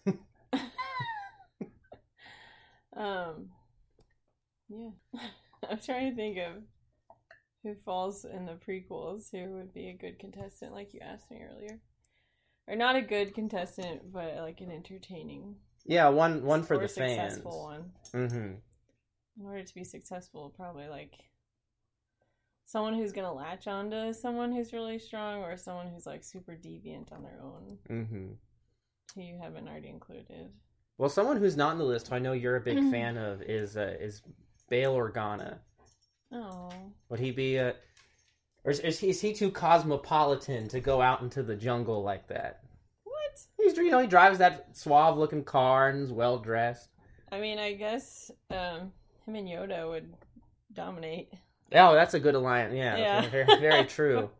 O: Um. Yeah. I'm trying to think of who falls in the prequels. Who would be a good contestant, like you asked me earlier, or not a good contestant, but like an entertaining.
D: Yeah, one one for
O: or
D: the fans.
O: successful one.
D: Mm-hmm.
O: In order to be successful, probably like someone who's gonna latch onto someone who's really strong, or someone who's like super deviant on their own.
D: Mm-hmm.
O: Who you haven't already included.
D: Well, someone who's not on the list, who I know you're a big fan of, is uh, is Bail Organa.
O: Oh.
D: Would he be a, or is, is he is he too cosmopolitan to go out into the jungle like that?
O: What?
D: He's you know he drives that suave looking car and is well dressed.
O: I mean, I guess um, him and Yoda would dominate.
D: Oh, that's a good alliance. Yeah,
O: Yeah.
D: that's very, very true.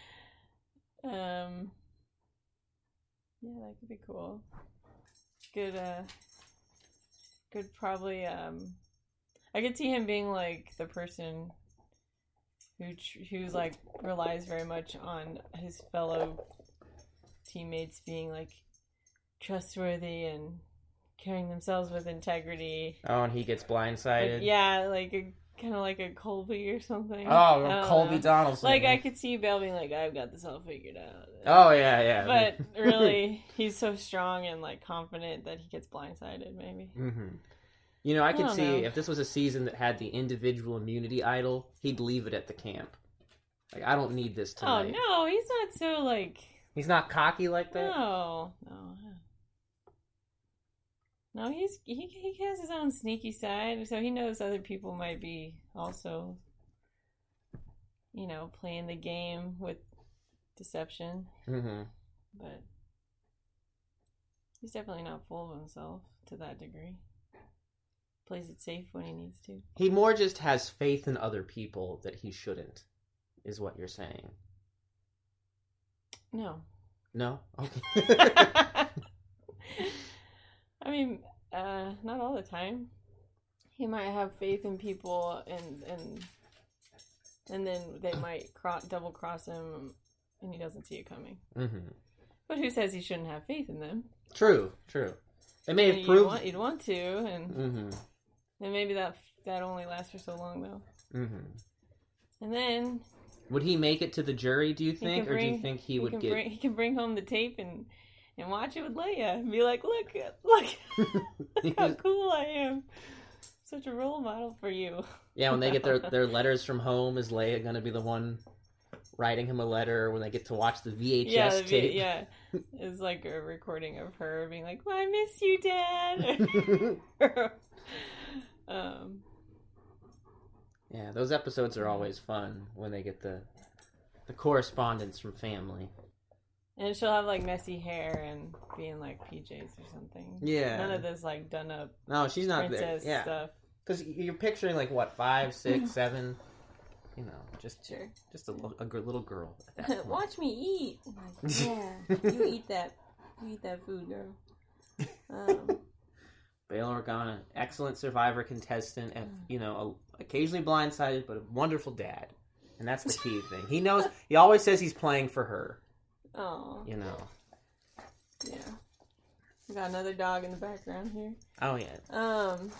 O: Um. Yeah, that could be cool. Good. Uh. Could probably. Um. I could see him being like the person who tr- who's like relies very much on his fellow teammates being like trustworthy and carrying themselves with integrity.
D: Oh, and he gets blindsided.
O: Like, yeah, like a kind of like a Colby or something.
D: Oh,
O: I don't
D: Colby
O: know.
D: Donaldson.
O: Like I could see Bale being like, "I've got this all figured out."
D: Oh yeah, yeah.
O: But really, he's so strong and like confident that he gets blindsided. Maybe.
D: Mm-hmm. You know, I
O: I
D: could
O: don't
D: see
O: know.
D: if this was a season that had the individual immunity idol, he'd leave it at the camp. Like, I don't need this
O: Oh
D: tonight.
O: no, he's not so like.
D: He's not cocky like that.
O: No, no, no. He's he he has his own sneaky side, so he knows other people might be also, you know, playing the game with deception.
D: Mm-hmm.
O: But he's definitely not full of himself to that degree. Plays it safe when he needs to.
D: He more just has faith in other people that he shouldn't, is what you're saying.
O: No.
D: No? Okay.
O: I mean, uh, not all the time. He might have faith in people, and and and then they might cro- double cross him, and he doesn't see it coming.
D: Mm-hmm.
O: But who says he shouldn't have faith in them?
D: True, true. They may have
O: You'd
D: proved...
O: want, you'd want to, and
D: Mm-hmm.
O: and maybe that that only lasts for so long, though.
D: Mm-hmm.
O: And then
D: Would he make it to the jury, do you
O: he
D: think?
O: can
D: Or do you
O: bring-
D: think he, would
O: can
D: get...
O: Bring, he can bring home the tape and and watch it with Leia and be like, "Look, look, look how cool I am! Such a role model for you."
D: Yeah, when they get their, their letters from home, is Leia going to be the one writing him a letter when they get to watch the V H S
O: yeah, the V-
D: tape?
O: yeah, it's like a recording of her being like, well, "I miss you, Dad." um,
D: Yeah, those episodes are always fun when they get the the correspondence from family.
O: and she'll have like messy hair and be in like P Js or something.
D: Yeah.
O: none of this like done up.
D: No, she's not there.
O: princess
D: Yeah,
O: stuff.
D: because you're picturing like what five, six, seven, you know, just
O: Sure.
D: just a, li- a gr- little girl at that point.
O: Watch me eat. I'm like, yeah, you eat that. You eat that food, girl. Um,
D: Bail Organa, excellent Survivor contestant, and you know, a, occasionally blindsided, but a wonderful dad, and that's the key thing. He knows. He always says he's playing for her.
O: oh,
D: You know.
O: yeah. We got another dog in the background here.
D: Oh yeah.
O: Um.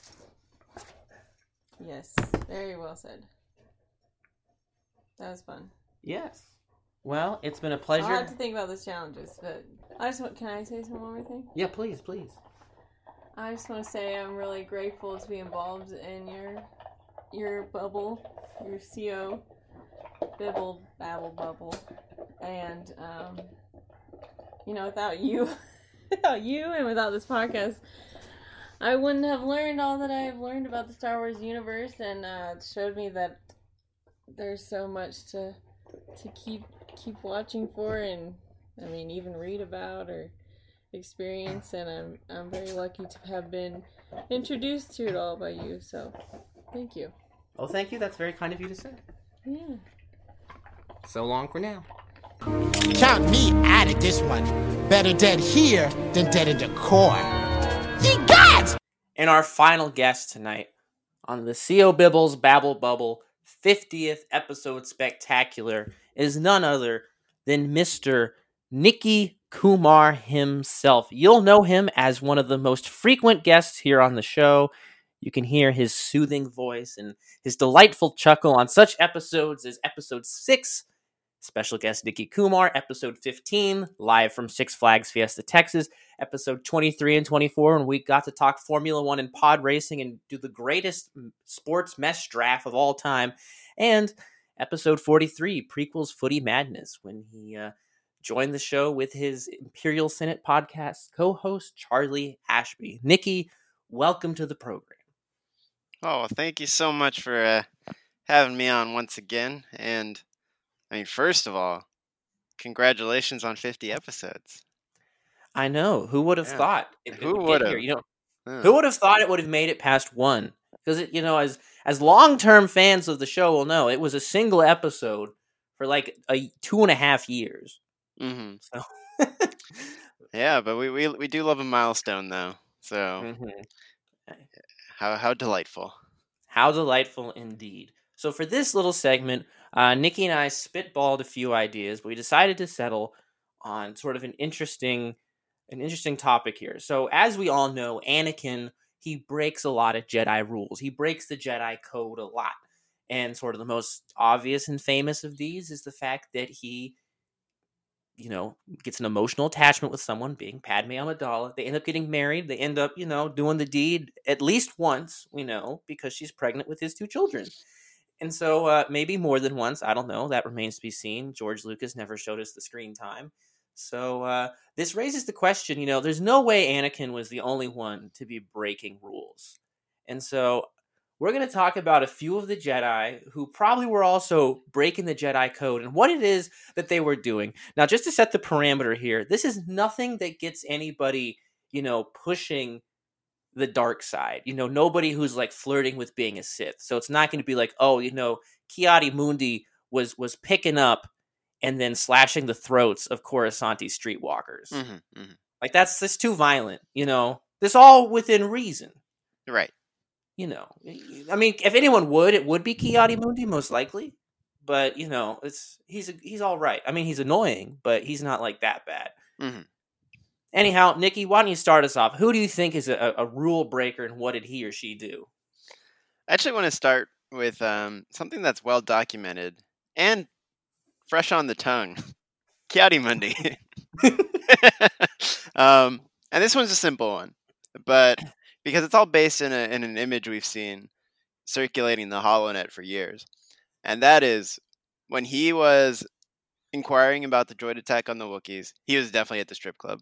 O: Yes, very well said. That was fun.
D: Yes. Well, it's been a
O: I'll
D: pleasure.
O: have to think about those challenges, but I just want. Can I say some more thing?
D: Yeah, please, please.
O: I just want to say I'm really grateful to be involved in your your bubble, your C O bibble babble bubble, and um, you know, without you, without you, and without this podcast, I wouldn't have learned all that I've learned about the Star Wars universe, and uh, it showed me that there's so much to to keep keep watching for, and I mean, even read about or experience, and I'm I'm very lucky to have been introduced to it all by you. So, thank you.
D: Well, thank you. That's very kind of you to say.
O: Yeah.
D: So long for now.
I: Count me out of this one. Better dead here than dead in the core. Ye gods!
D: And our final guest tonight on the C O Bibbles Babble Bubble fiftieth episode spectacular is none other than Mister Nicky Kumar himself. You'll know him as one of the most frequent guests here on the show. You can hear his soothing voice and his delightful chuckle on such episodes as episode six, special guest Nicky Kumar, episode fifteen, live from Six Flags Fiesta, Texas, episode twenty-three and twenty-four, when we got to talk Formula One and pod racing and do the greatest sports mesh draft of all time, and episode forty-three, prequels Footy Madness, when he uh, joined the show with his Imperial Senate podcast co-host Charlie Ashby. Nicky, welcome to the program.
P: Oh, well, thank you so much for uh, having me on once again. And, I mean, first of all, congratulations on fifty episodes.
D: I know. Who would have
P: Yeah.
D: thought? It,
P: Who
D: it
P: would
D: get
P: have?
D: here, You know,
P: Huh.
D: who would have thought it would have made it past one? Because, you know, as as long-term fans of the show will know, it was a single episode for like a two and a half years.
P: Mm-hmm.
D: So,
P: Yeah, but we, we we do love a milestone, though. So,
D: Mhm.
P: how how delightful.
D: How delightful indeed. So for this little segment, uh, Nicky and I spitballed a few ideas, but we decided to settle on sort of an interesting, an interesting topic here. So as we all know, Anakin, he breaks a lot of Jedi rules. He breaks the Jedi code a lot. And sort of the most obvious and famous of these is the fact that he, you know, gets an emotional attachment with someone, being Padme Amidala. They end up getting married. They end up, you know, doing the deed at least once, we know, because she's pregnant with his two children. And so uh, maybe more than once. I don't know. That remains to be seen. George Lucas never showed us the screen time. So uh, this raises the question, you know, there's no way Anakin was the only one to be breaking rules. And so we're going to talk about a few of the Jedi who probably were also breaking the Jedi code and what it is that they were doing. Now, just to set the parameter here, this is nothing that gets anybody, you know, pushing the dark side. You know, nobody who's like flirting with being a Sith. So it's not going to be like, oh, you know, Ki-Adi-Mundi was was picking up and then slashing the throats of Coruscanti streetwalkers.
P: Mm-hmm, mm-hmm.
D: Like that's that's too violent. You know, this all within reason.
P: Right.
D: You know, I mean, if anyone would, it would be Ki-Adi-Mundi, most likely. But you know, it's he's he's all right. I mean, he's annoying, but he's not like that bad.
P: Mm-hmm.
D: Anyhow, Nicky, why don't you start us off? Who do you think is a, a rule breaker, and what did he or she do?
P: I actually want to start with um, something that's well documented and fresh on the tongue. Ki-Adi-Mundi. um, and this one's a simple one, but because it's all based in, a, in an image we've seen circulating the HoloNet for years. And that is, when he was inquiring about the droid attack on the Wookiees, he was definitely at the strip club.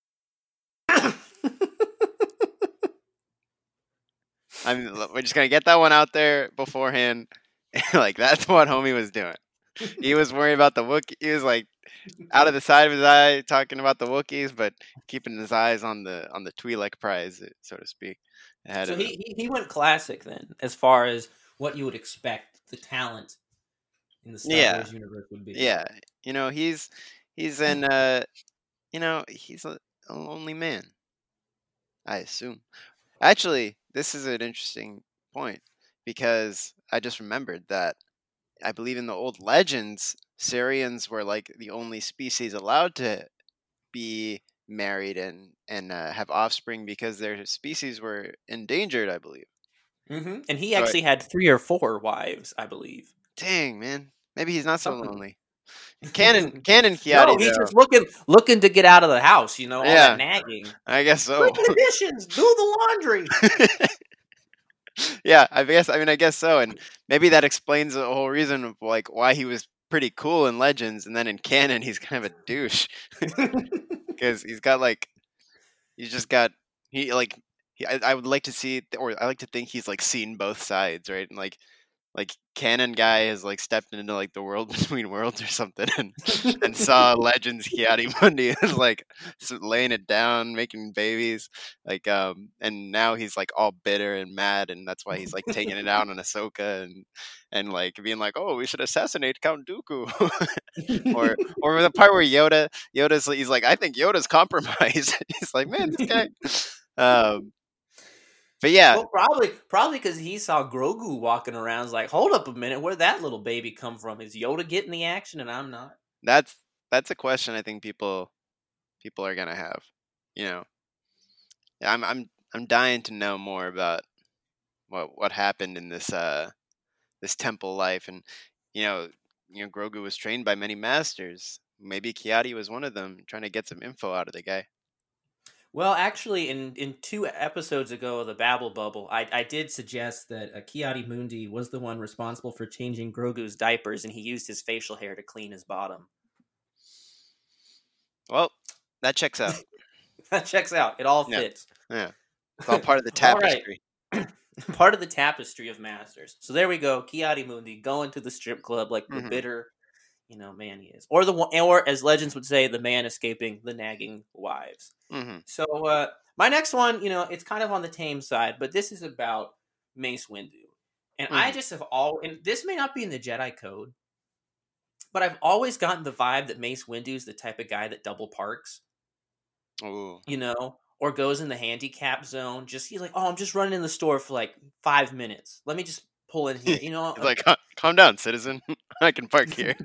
P: I mean, we're just going to get that one out there beforehand. Like, that's what homie was doing. He was worrying about the Wookiee. He was like out of the side of his eye talking about the Wookiees, but keeping his eyes on the on the Twi'lek prize, so to speak. Ahead
D: So
P: of
D: he,
P: him.
D: he he went classic then, as far as what you would expect the talent in the Star
P: Yeah.
D: Wars universe would be.
P: Yeah, you know, he's he's in uh you know, he's a, a lonely man, I assume. Actually, this is an interesting point because I just remembered that I believe in the old legends, Syrians were like the only species allowed to be married and and uh, have offspring because their species were endangered, I believe.
D: hmm And he
P: So I-
D: actually had three or four wives, I believe.
P: Dang, man. Maybe he's not so lonely. Canon, Canon Ki-Adi,
D: No, he's
P: though.
D: just looking looking to get out of the house. You know, all
P: Yeah.
D: that nagging.
P: I guess so.
D: Clean the dishes, do the laundry.
P: Yeah, I guess. I mean, I guess so, and maybe that explains the whole reason of like why he was pretty cool in Legends, and then in canon he's kind of a douche because he's got like he's just got he like he, I, I would like to see or I like to think he's like seen both sides, right? And like like canon guy has like stepped into like the world between worlds or something, and and saw Legends Ki-Adi-Mundi is like s- laying it down, making babies, like um, and now he's like all bitter and mad, and that's why he's like taking it out on Ahsoka and and like being like, oh, we should assassinate Count Dooku, or or the part where Yoda Yoda's he's like, I think Yoda's compromised. He's like, man, this guy. Um, But yeah,
D: Well, probably probably because he saw Grogu walking around. He's like, hold up a minute, where'd that little baby come from? Is Yoda getting the action and I'm not?
P: that's that's a question I think people people are gonna have. You know, I'm I'm I'm dying to know more about what what happened in this uh this temple life, and you know, you know, Grogu was trained by many masters. Maybe Kiadi was one of them, trying to get some info out of the guy.
D: Well, actually, in, in two episodes ago of the Babble Bubble, I, I did suggest that uh, Ki-Adi-Mundi was the one responsible for changing Grogu's diapers, and he used his facial hair to clean his bottom.
P: Well, that checks out.
D: That checks out. It all
P: Yeah.
D: fits.
P: Yeah, it's all part of the
D: All right.
P: tapestry.
D: Part of the tapestry of masters. So there we go. Ki-Adi-Mundi going to the strip club like the
P: Mhm.
D: bitter, you know, man he is, or the one, or as legends would say, the man escaping the nagging wives.
P: Mm-hmm.
D: So uh, my next one, you know, it's kind of on the tame side, but this is about Mace Windu, and I
P: Mhm.
D: just have all. And this may not be in the Jedi Code, but I've always gotten the vibe that Mace Windu is the type of guy that double parks.
P: Ooh.
D: You know, or goes in the handicap zone. Just he's like, oh, I'm just running in the store for like five minutes. Let me just pull in here. You know,
P: He's like, "Cal- calm down, citizen. I can park here.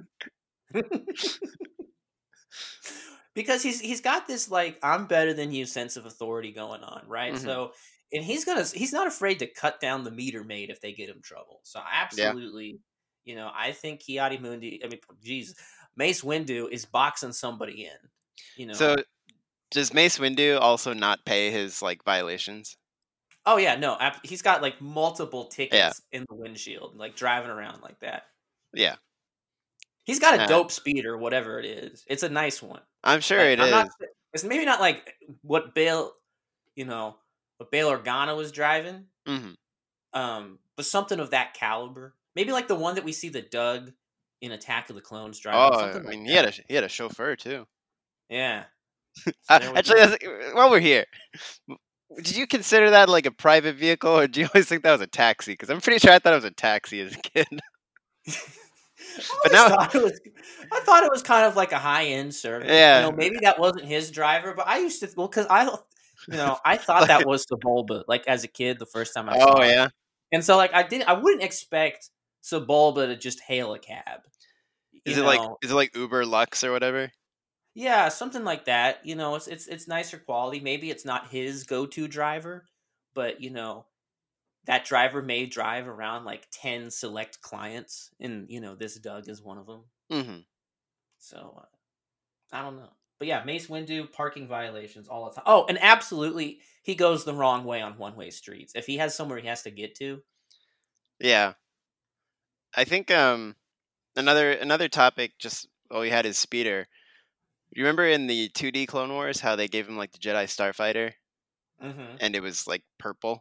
D: because he's he's got this like I'm better than you sense of authority going on, right?
P: Mhm.
D: So, and he's gonna he's not afraid to cut down the meter maid if they get him trouble. So absolutely, you know, I think Ki-Adi-Mundi, I mean, geez, Mace Windu is boxing somebody in. You know,
P: So, does Mace Windu also not pay his like violations?
D: oh yeah, no, ab- he's got like multiple tickets
P: Yeah.
D: in the windshield, like driving around like that.
P: Yeah,
D: He's got a
P: Uh,
D: dope speeder, whatever it is. It's a nice one.
P: I'm sure
D: Like,
P: it
D: I'm
P: is.
D: not- it's maybe not like what Bail, you know, what Bail Organa was driving,
P: hmm
D: um, but something of that caliber. Maybe like the one that we see the Doug in Attack of the Clones driving.
P: Oh, I
D: something like
P: mean,
D: that.
P: he had a he had a chauffeur too.
D: Yeah.
P: Uh,
D: there we
P: actually,
D: go.
P: that's, while we're here, did you consider that like a private vehicle, or do you always think that was a taxi? Because I'm pretty sure I thought it was a taxi as a kid.
D: But now thought it was, I thought it was kind of like a high end service.
P: Yeah.
D: You know, maybe that wasn't his driver, but I used to well because I, you know, I thought that was Sebulba. Like as a kid, the first time I saw
P: Oh
D: it.
P: yeah.
D: And so like I didn't, I wouldn't expect Sebulba to just hail a cab.
P: Is
D: you
P: it like
D: know?
P: is it like Uber Lux or whatever?
D: Yeah, something like that. You know, it's it's it's nicer quality. Maybe it's not his go-to driver, but you know, that driver may drive around like ten select clients, and you know, this Doug is one of them.
P: Mm-hmm.
D: So uh, I don't know, but yeah, Mace Windu parking violations all the time. Oh, and absolutely, he goes the wrong way on one-way streets. If he has somewhere he has to get to,
P: Yeah. I think um another another topic just well we had his speeder. You remember in the two D Clone Wars how they gave him like the Jedi Starfighter
D: mm-hmm.
P: and it was like purple?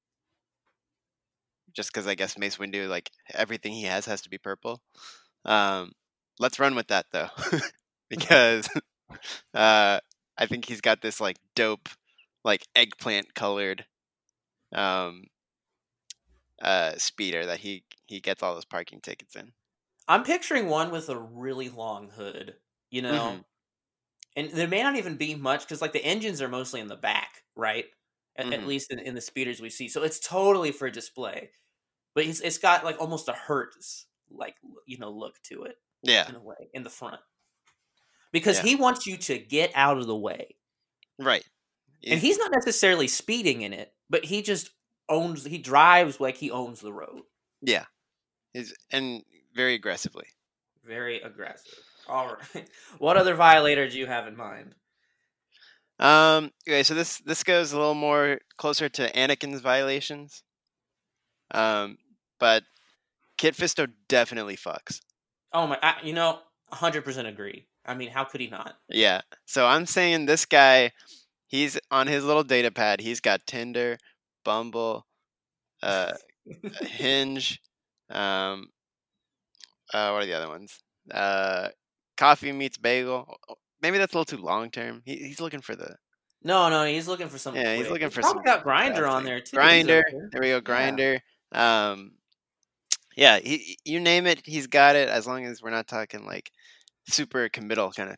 P: Just because I guess Mace Windu, like everything he has has to be purple. Um, let's run with that though, because uh, I think he's got this like dope, like eggplant colored um, uh, speeder that he he gets all those parking tickets in.
D: I'm picturing one with a really long hood, you know,
P: Mhm.
D: and there may not even be much because like the engines are mostly in the back, right? At, at
P: Mhm.
D: least in, in the speeders we see, so it's totally for display. But it's it's got like almost a Hertz like you know look to it,
P: Yeah,
D: in a way, in the front, because
P: Yeah.
D: he wants you to get out of the way,
P: right.
D: and he's not necessarily speeding in it, but he just owns. He drives like he owns the road.
P: Yeah, he's and very aggressively.
D: Very aggressive. All right. What other violator do you have in mind?
P: Um. Okay, so this this goes a little more closer to Anakin's violations. Um, but Kit Fisto definitely fucks.
D: Oh my! I, you know, one hundred percent agree. I mean, how could he not?
P: Yeah. So I'm saying this guy, he's on his little data pad. He's got Tinder, Bumble, uh, Hinge. Um. Uh, what are the other ones? Uh, Coffee Meets Bagel. Maybe that's a little too long term. He, he's looking for the.
D: No, no, he's looking for something.
P: Yeah, he's
D: quick.
P: looking for
D: Probably
P: some.
D: got Grinder
P: fast
D: on
P: thing.
D: there too.
P: Grinder.
D: He's okay.
P: There we go. Grinder. Um. Yeah, he, you name it, he's got it. As long as we're not talking like super committal kind of things.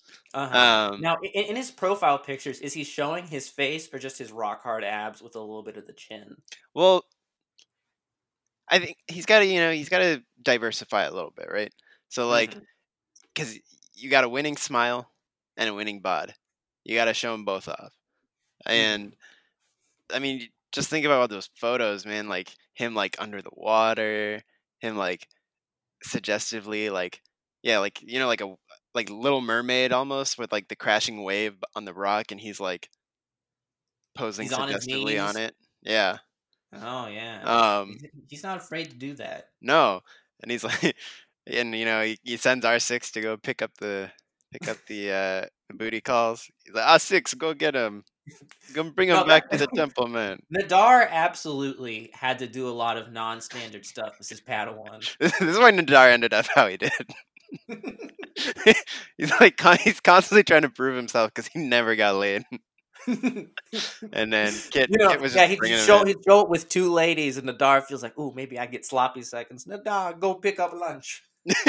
D: Uh-huh.
P: Um,
D: now, in, in his profile pictures, is he showing his face or just his rock hard abs with a little bit of the chin?
P: Well, I think he's got to, you know, he's got to diversify a little bit, right? So, like, because you got a winning smile and a winning bod, you got to show them both off. And I mean, just think about all those photos, man. Like him, like under the water, him, like suggestively, like yeah, like you know, like a like Little Mermaid almost with like the crashing wave on the rock, and he's like posing
D: He's on his
P: suggestively on
D: knees.
P: it. Yeah.
D: Oh yeah.
P: Um.
D: He's- He's not afraid to do that.
P: No, and he's like, and you know, he, he sends R six to go pick up the pick up the uh, booty calls. He's like, R six, go get him, go bring him
D: No,
P: back to the temple, man.
D: Nadar absolutely had to do a lot of non-standard stuff as his Padawan.
P: This is why Nadar ended up how he did. He's like con- he's constantly trying to prove himself because he never got laid. And then Kit,
D: You know,
P: Kit was
D: yeah,
P: just
D: he'd
P: bringing
D: show,
P: him in.
D: he'd show it with two ladies, and Nadar feels like, ooh, maybe I get sloppy seconds. Nadar, go pick up lunch.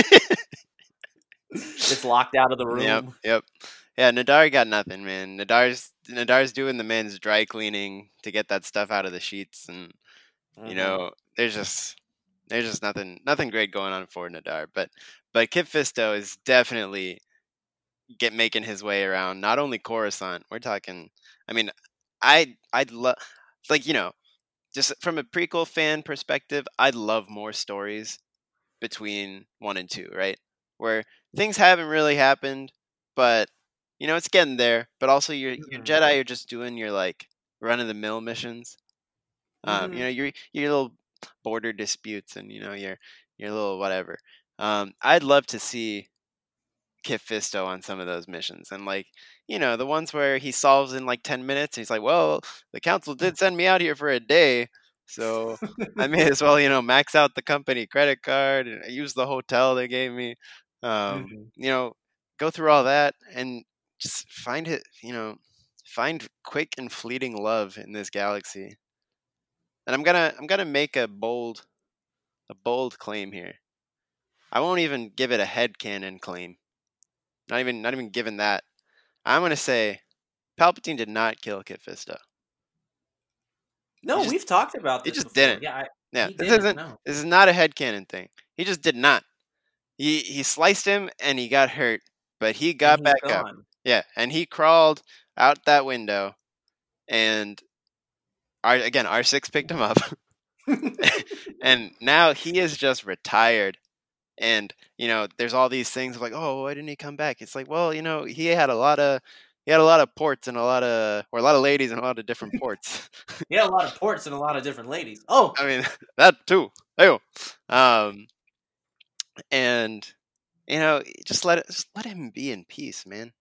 D: It's locked out of the room.
P: Yep, yep. Yeah, Nadar got nothing, man. Nadar's Nadar's doing the man's dry cleaning to get that stuff out of the sheets, and you
D: Mhm.
P: know, there's just there's just nothing nothing great going on for Nadar. But but Kit Fisto is definitely get making his way around not only Coruscant. We're talking. I mean, I I'd love like you know, just from a prequel fan perspective, I'd love more stories between one and two, right? Where things haven't really happened, but you know it's getting there. But also, your your
D: Mhm.
P: Jedi are just doing your like run of the mill missions. Um,
D: Mhm.
P: you know your your little border disputes and you know your your little whatever. Um, I'd love to see Kit Fisto on some of those missions, and like you know the ones where he solves in like ten minutes. And he's like, "Well, the council did send me out here for a day, so I may as well you know max out the company credit card and use the hotel they gave me." Um,
D: Mhm.
P: You know, go through all that and just find it. You know, find quick and fleeting love in this galaxy. And I'm gonna I'm gonna make a bold a bold claim here. I won't even give it a headcanon claim. Not even not even given that. I'm gonna say Palpatine did not kill Kit Fisto.
D: No,
P: He just-
D: we've talked about
P: He
D: this.
P: just
D: before.
P: didn't.
D: Yeah, I,
P: Yeah,
D: he
P: this
D: didn't,
P: isn't
D: no.
P: this is not a headcanon thing. He just did not. He he sliced him and he got hurt, but he got
D: And he's
P: back up.
D: gone.
P: Yeah, and he crawled out that window, and R, again R six picked him up, and now he is just retired. And you know, there's all these things like, oh, why didn't he come back? It's like, well, you know, he had a lot of he had a lot of ports and a lot of or a lot of ladies and a lot of different ports.
D: He had a lot of ports and a lot of different ladies. Oh,
P: I mean that too. Hey, um, and you know, just let it, just let him be in peace, man.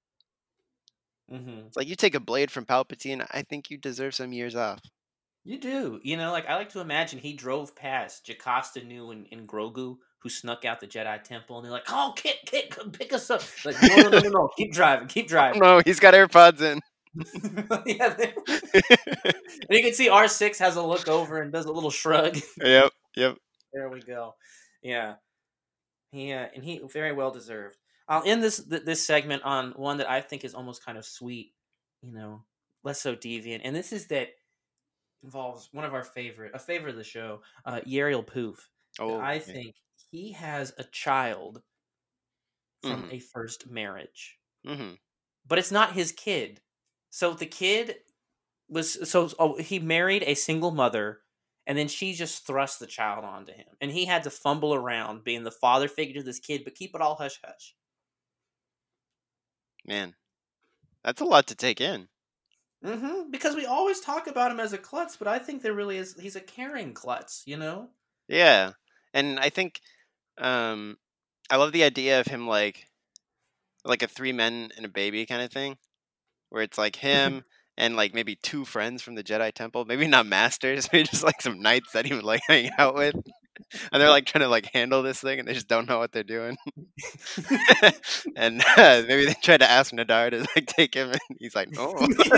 D: Mhm.
P: It's like you take a blade from Palpatine. I think you deserve some years off.
D: You do. You know, like I like to imagine he drove past Jocasta Nu and, and Grogu, who snuck out the Jedi Temple, and they're like, "Oh, Kit, Kit, come pick us up!" Like, no, no, no, no, no. keep driving, keep driving.
P: No, he's got AirPods in.
D: Yeah, they- and you can see R six has a look over and does a little shrug.
P: Yep, yep.
D: There we go. Yeah, he uh, and he very well deserved. I'll end this th- this segment on one that I think is almost kind of sweet, you know, less so deviant, and this is that involves one of our favorite, a favorite of the show, uh, Yariel Poof.
P: Oh,
D: I
P: yeah.
D: think he has a child from
P: Mhm.
D: a first marriage,
P: Mm-hmm.
D: but it's not his kid. So the kid was so oh, he married a single mother, and then she just thrust the child onto him, and he had to fumble around being the father figure to this kid, but keep it all hush hush.
P: Man, that's a lot to take in.
D: Mm-hmm. Because we always talk about him as a klutz, but I think there really is. He's a caring klutz, you know.
P: Yeah, and I think um, I love the idea of him like like a three men and a baby kind of thing, where it's like him and like maybe two friends from the Jedi Temple, maybe not masters, maybe just like some knights that he would like hang out with, and they're like trying to like handle this thing, and they just don't know what they're doing. And uh, maybe they tried to ask Nadar to like take him, and he's like, "No,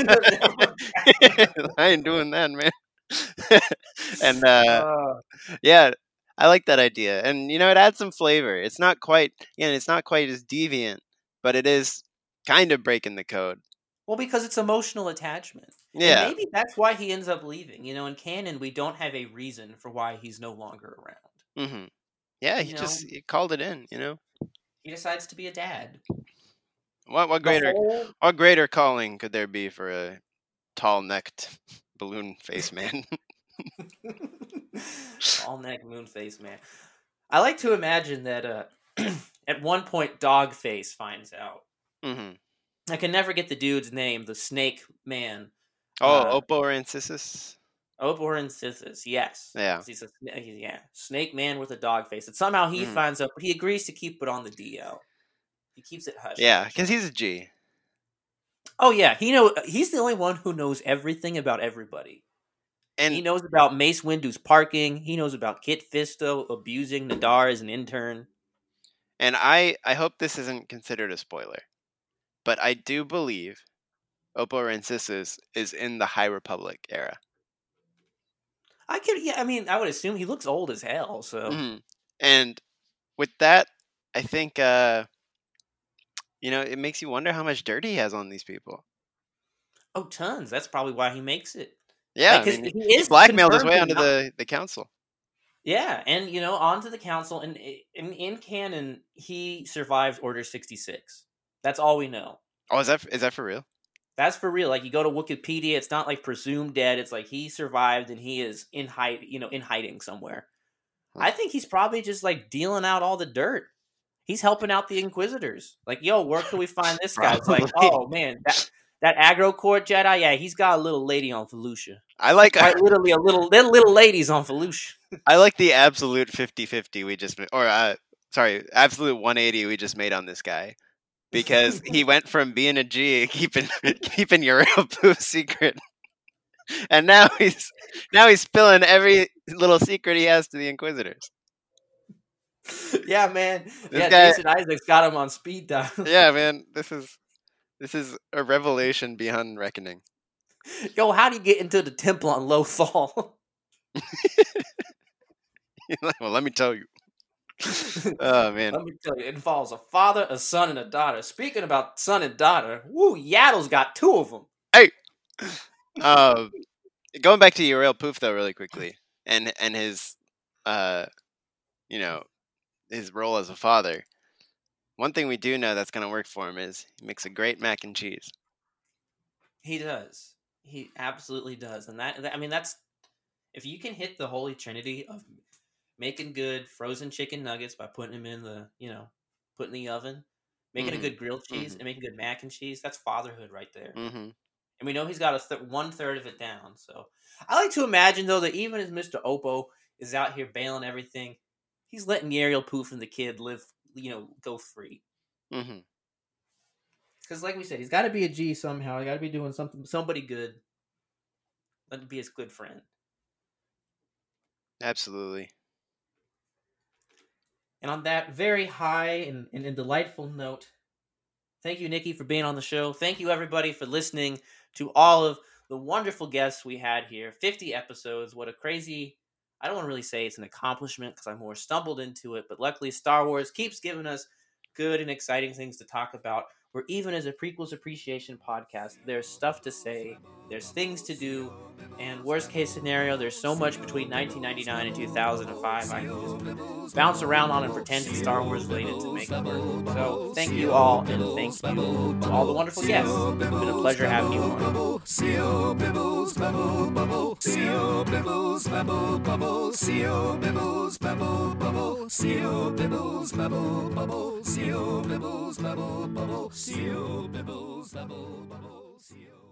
P: I ain't doing that, man." And uh,
D: Uh,
P: yeah, I like that idea, and you know, it adds some flavor. It's not quite, you know, it's not quite as deviant, but it is, kind of breaking the code.
D: Well, because it's emotional attachment.
P: Yeah.
D: And maybe that's why he ends up leaving. You know, in canon, we don't have a reason for why he's no longer around.
P: Mm-hmm. Yeah, he
D: You
P: just
D: know?
P: he called it in, you know?
D: He decides to be a dad.
P: What what
D: The
P: greater
D: whole-
P: what greater calling could there be for a tall-necked balloon face man?
D: All neck moon face man. I like to imagine that uh, at one point Dogface finds out.
P: Mm-hmm.
D: I can never get the dude's name, the snake man.
P: Oh,
D: Uh,
P: Oppo Rancisis?
D: Oborensis, yes.
P: Yeah.
D: He's a sna- he's, yeah, snake man with a dog face. And somehow he
P: Mhm.
D: finds out, but he agrees to keep it on the D L. He keeps it hush.
P: Yeah, because he's a G.
D: Oh yeah, he know he's the only one who knows everything about everybody.
P: And
D: he knows about Mace Windu's parking. He knows about Kit Fisto abusing Nadar as an intern.
P: And I, I hope this isn't considered a spoiler, but I do believe Oppo Rancisis is in the High Republic era.
D: I could, yeah. I mean, I would assume he looks old as hell. So
P: Mhm. And with that, I think, uh, you know, it makes you wonder how much dirt he has on these people.
D: oh, tons. That's probably why he makes it.
P: Yeah,
D: Like,
P: I
D: 'cause
P: mean,
D: he
P: he
D: is
P: blackmailed his way
D: confirmed
P: onto
D: to
P: the, the council.
D: Yeah, and you know, onto the council, and in in canon, he survived Order sixty-six. That's all we know.
P: Oh, is that is that for real?
D: That's for real. Like you go to Wikipedia, it's not like presumed dead. It's like he survived and he is in hide, you know, in hiding somewhere. I think he's probably just like dealing out all the dirt. He's helping out the Inquisitors. Like, yo, where can we find this guy? It's like,
P: Probably.
D: oh man, that that aggro court Jedi, yeah, he's got a little lady on Felucia.
P: I like
D: Quite literally a little little, little ladies on Felucia.
P: I like the absolute fifty-fifty we just ma- or uh, sorry, absolute one eighty we just made on this guy. Because he went from being a G, keeping keeping Europoo secret, and now he's now he's spilling every little secret he has to the Inquisitors.
D: Yeah, man.
P: This
D: yeah,
P: guy-
D: Jason Isaacs got him on speed dial.
P: Yeah, man, this is this is a revelation beyond reckoning.
D: Yo, how do you get into the temple on Lothal?
P: Well, let me tell you. Oh man,
D: Let me tell you, it involves a father, a son, and a daughter. Speaking about son and daughter, woo, Yaddle's got two of them.
P: hey, uh, going back to Uriel Poof though, really quickly, and and his, uh, you know, his role as a father. One thing we do know that's going to work for him is he makes a great mac and cheese.
D: He does. He absolutely does. And that, that I mean, that's if you can hit the holy trinity of making good frozen chicken nuggets by putting them in the, you know, putting in the oven, making
P: Mhm.
D: a good grilled cheese,
P: Mhm.
D: and making good mac and cheese. That's fatherhood right there.
P: Mm-hmm.
D: And we know he's got a th- one third of it down. So I like to imagine though that even as Mister Oppo is out here bailing everything, he's letting Yariel Poof and the kid live, you know, go free.
P: Mm-hmm.
D: Because like we said, he's got to be a G somehow. He got to be doing something, somebody good. Let him be his good friend.
P: Absolutely.
D: And on that very high and, and, and delightful note, thank you, Nikki, for being on the show. Thank you, everybody, for listening to all of the wonderful guests we had here. fifty episodes. What a crazy... I don't want to really say it's an accomplishment because I more stumbled into it, but luckily Star Wars keeps giving us good and exciting things to talk about, where even as a prequels appreciation podcast, there's stuff to say, there's things to do, and worst case scenario, there's so much between nineteen ninety-nine and two thousand five I can just bounce around on and pretend it's Star Wars related to make it work. So thank you all, and thank you to all the wonderful guests. It's been a pleasure having you on.
C: C-O Bibbles, Babble, Bubble, C-O Bibbles, Babble, Bubble, C-O Bibbles, Babble, Bubble, C-O Bibbles, Babble, Bubble, C-O Bibbles, Babble, Bubble, C-O Bibbles, Babble, Bubble, C-O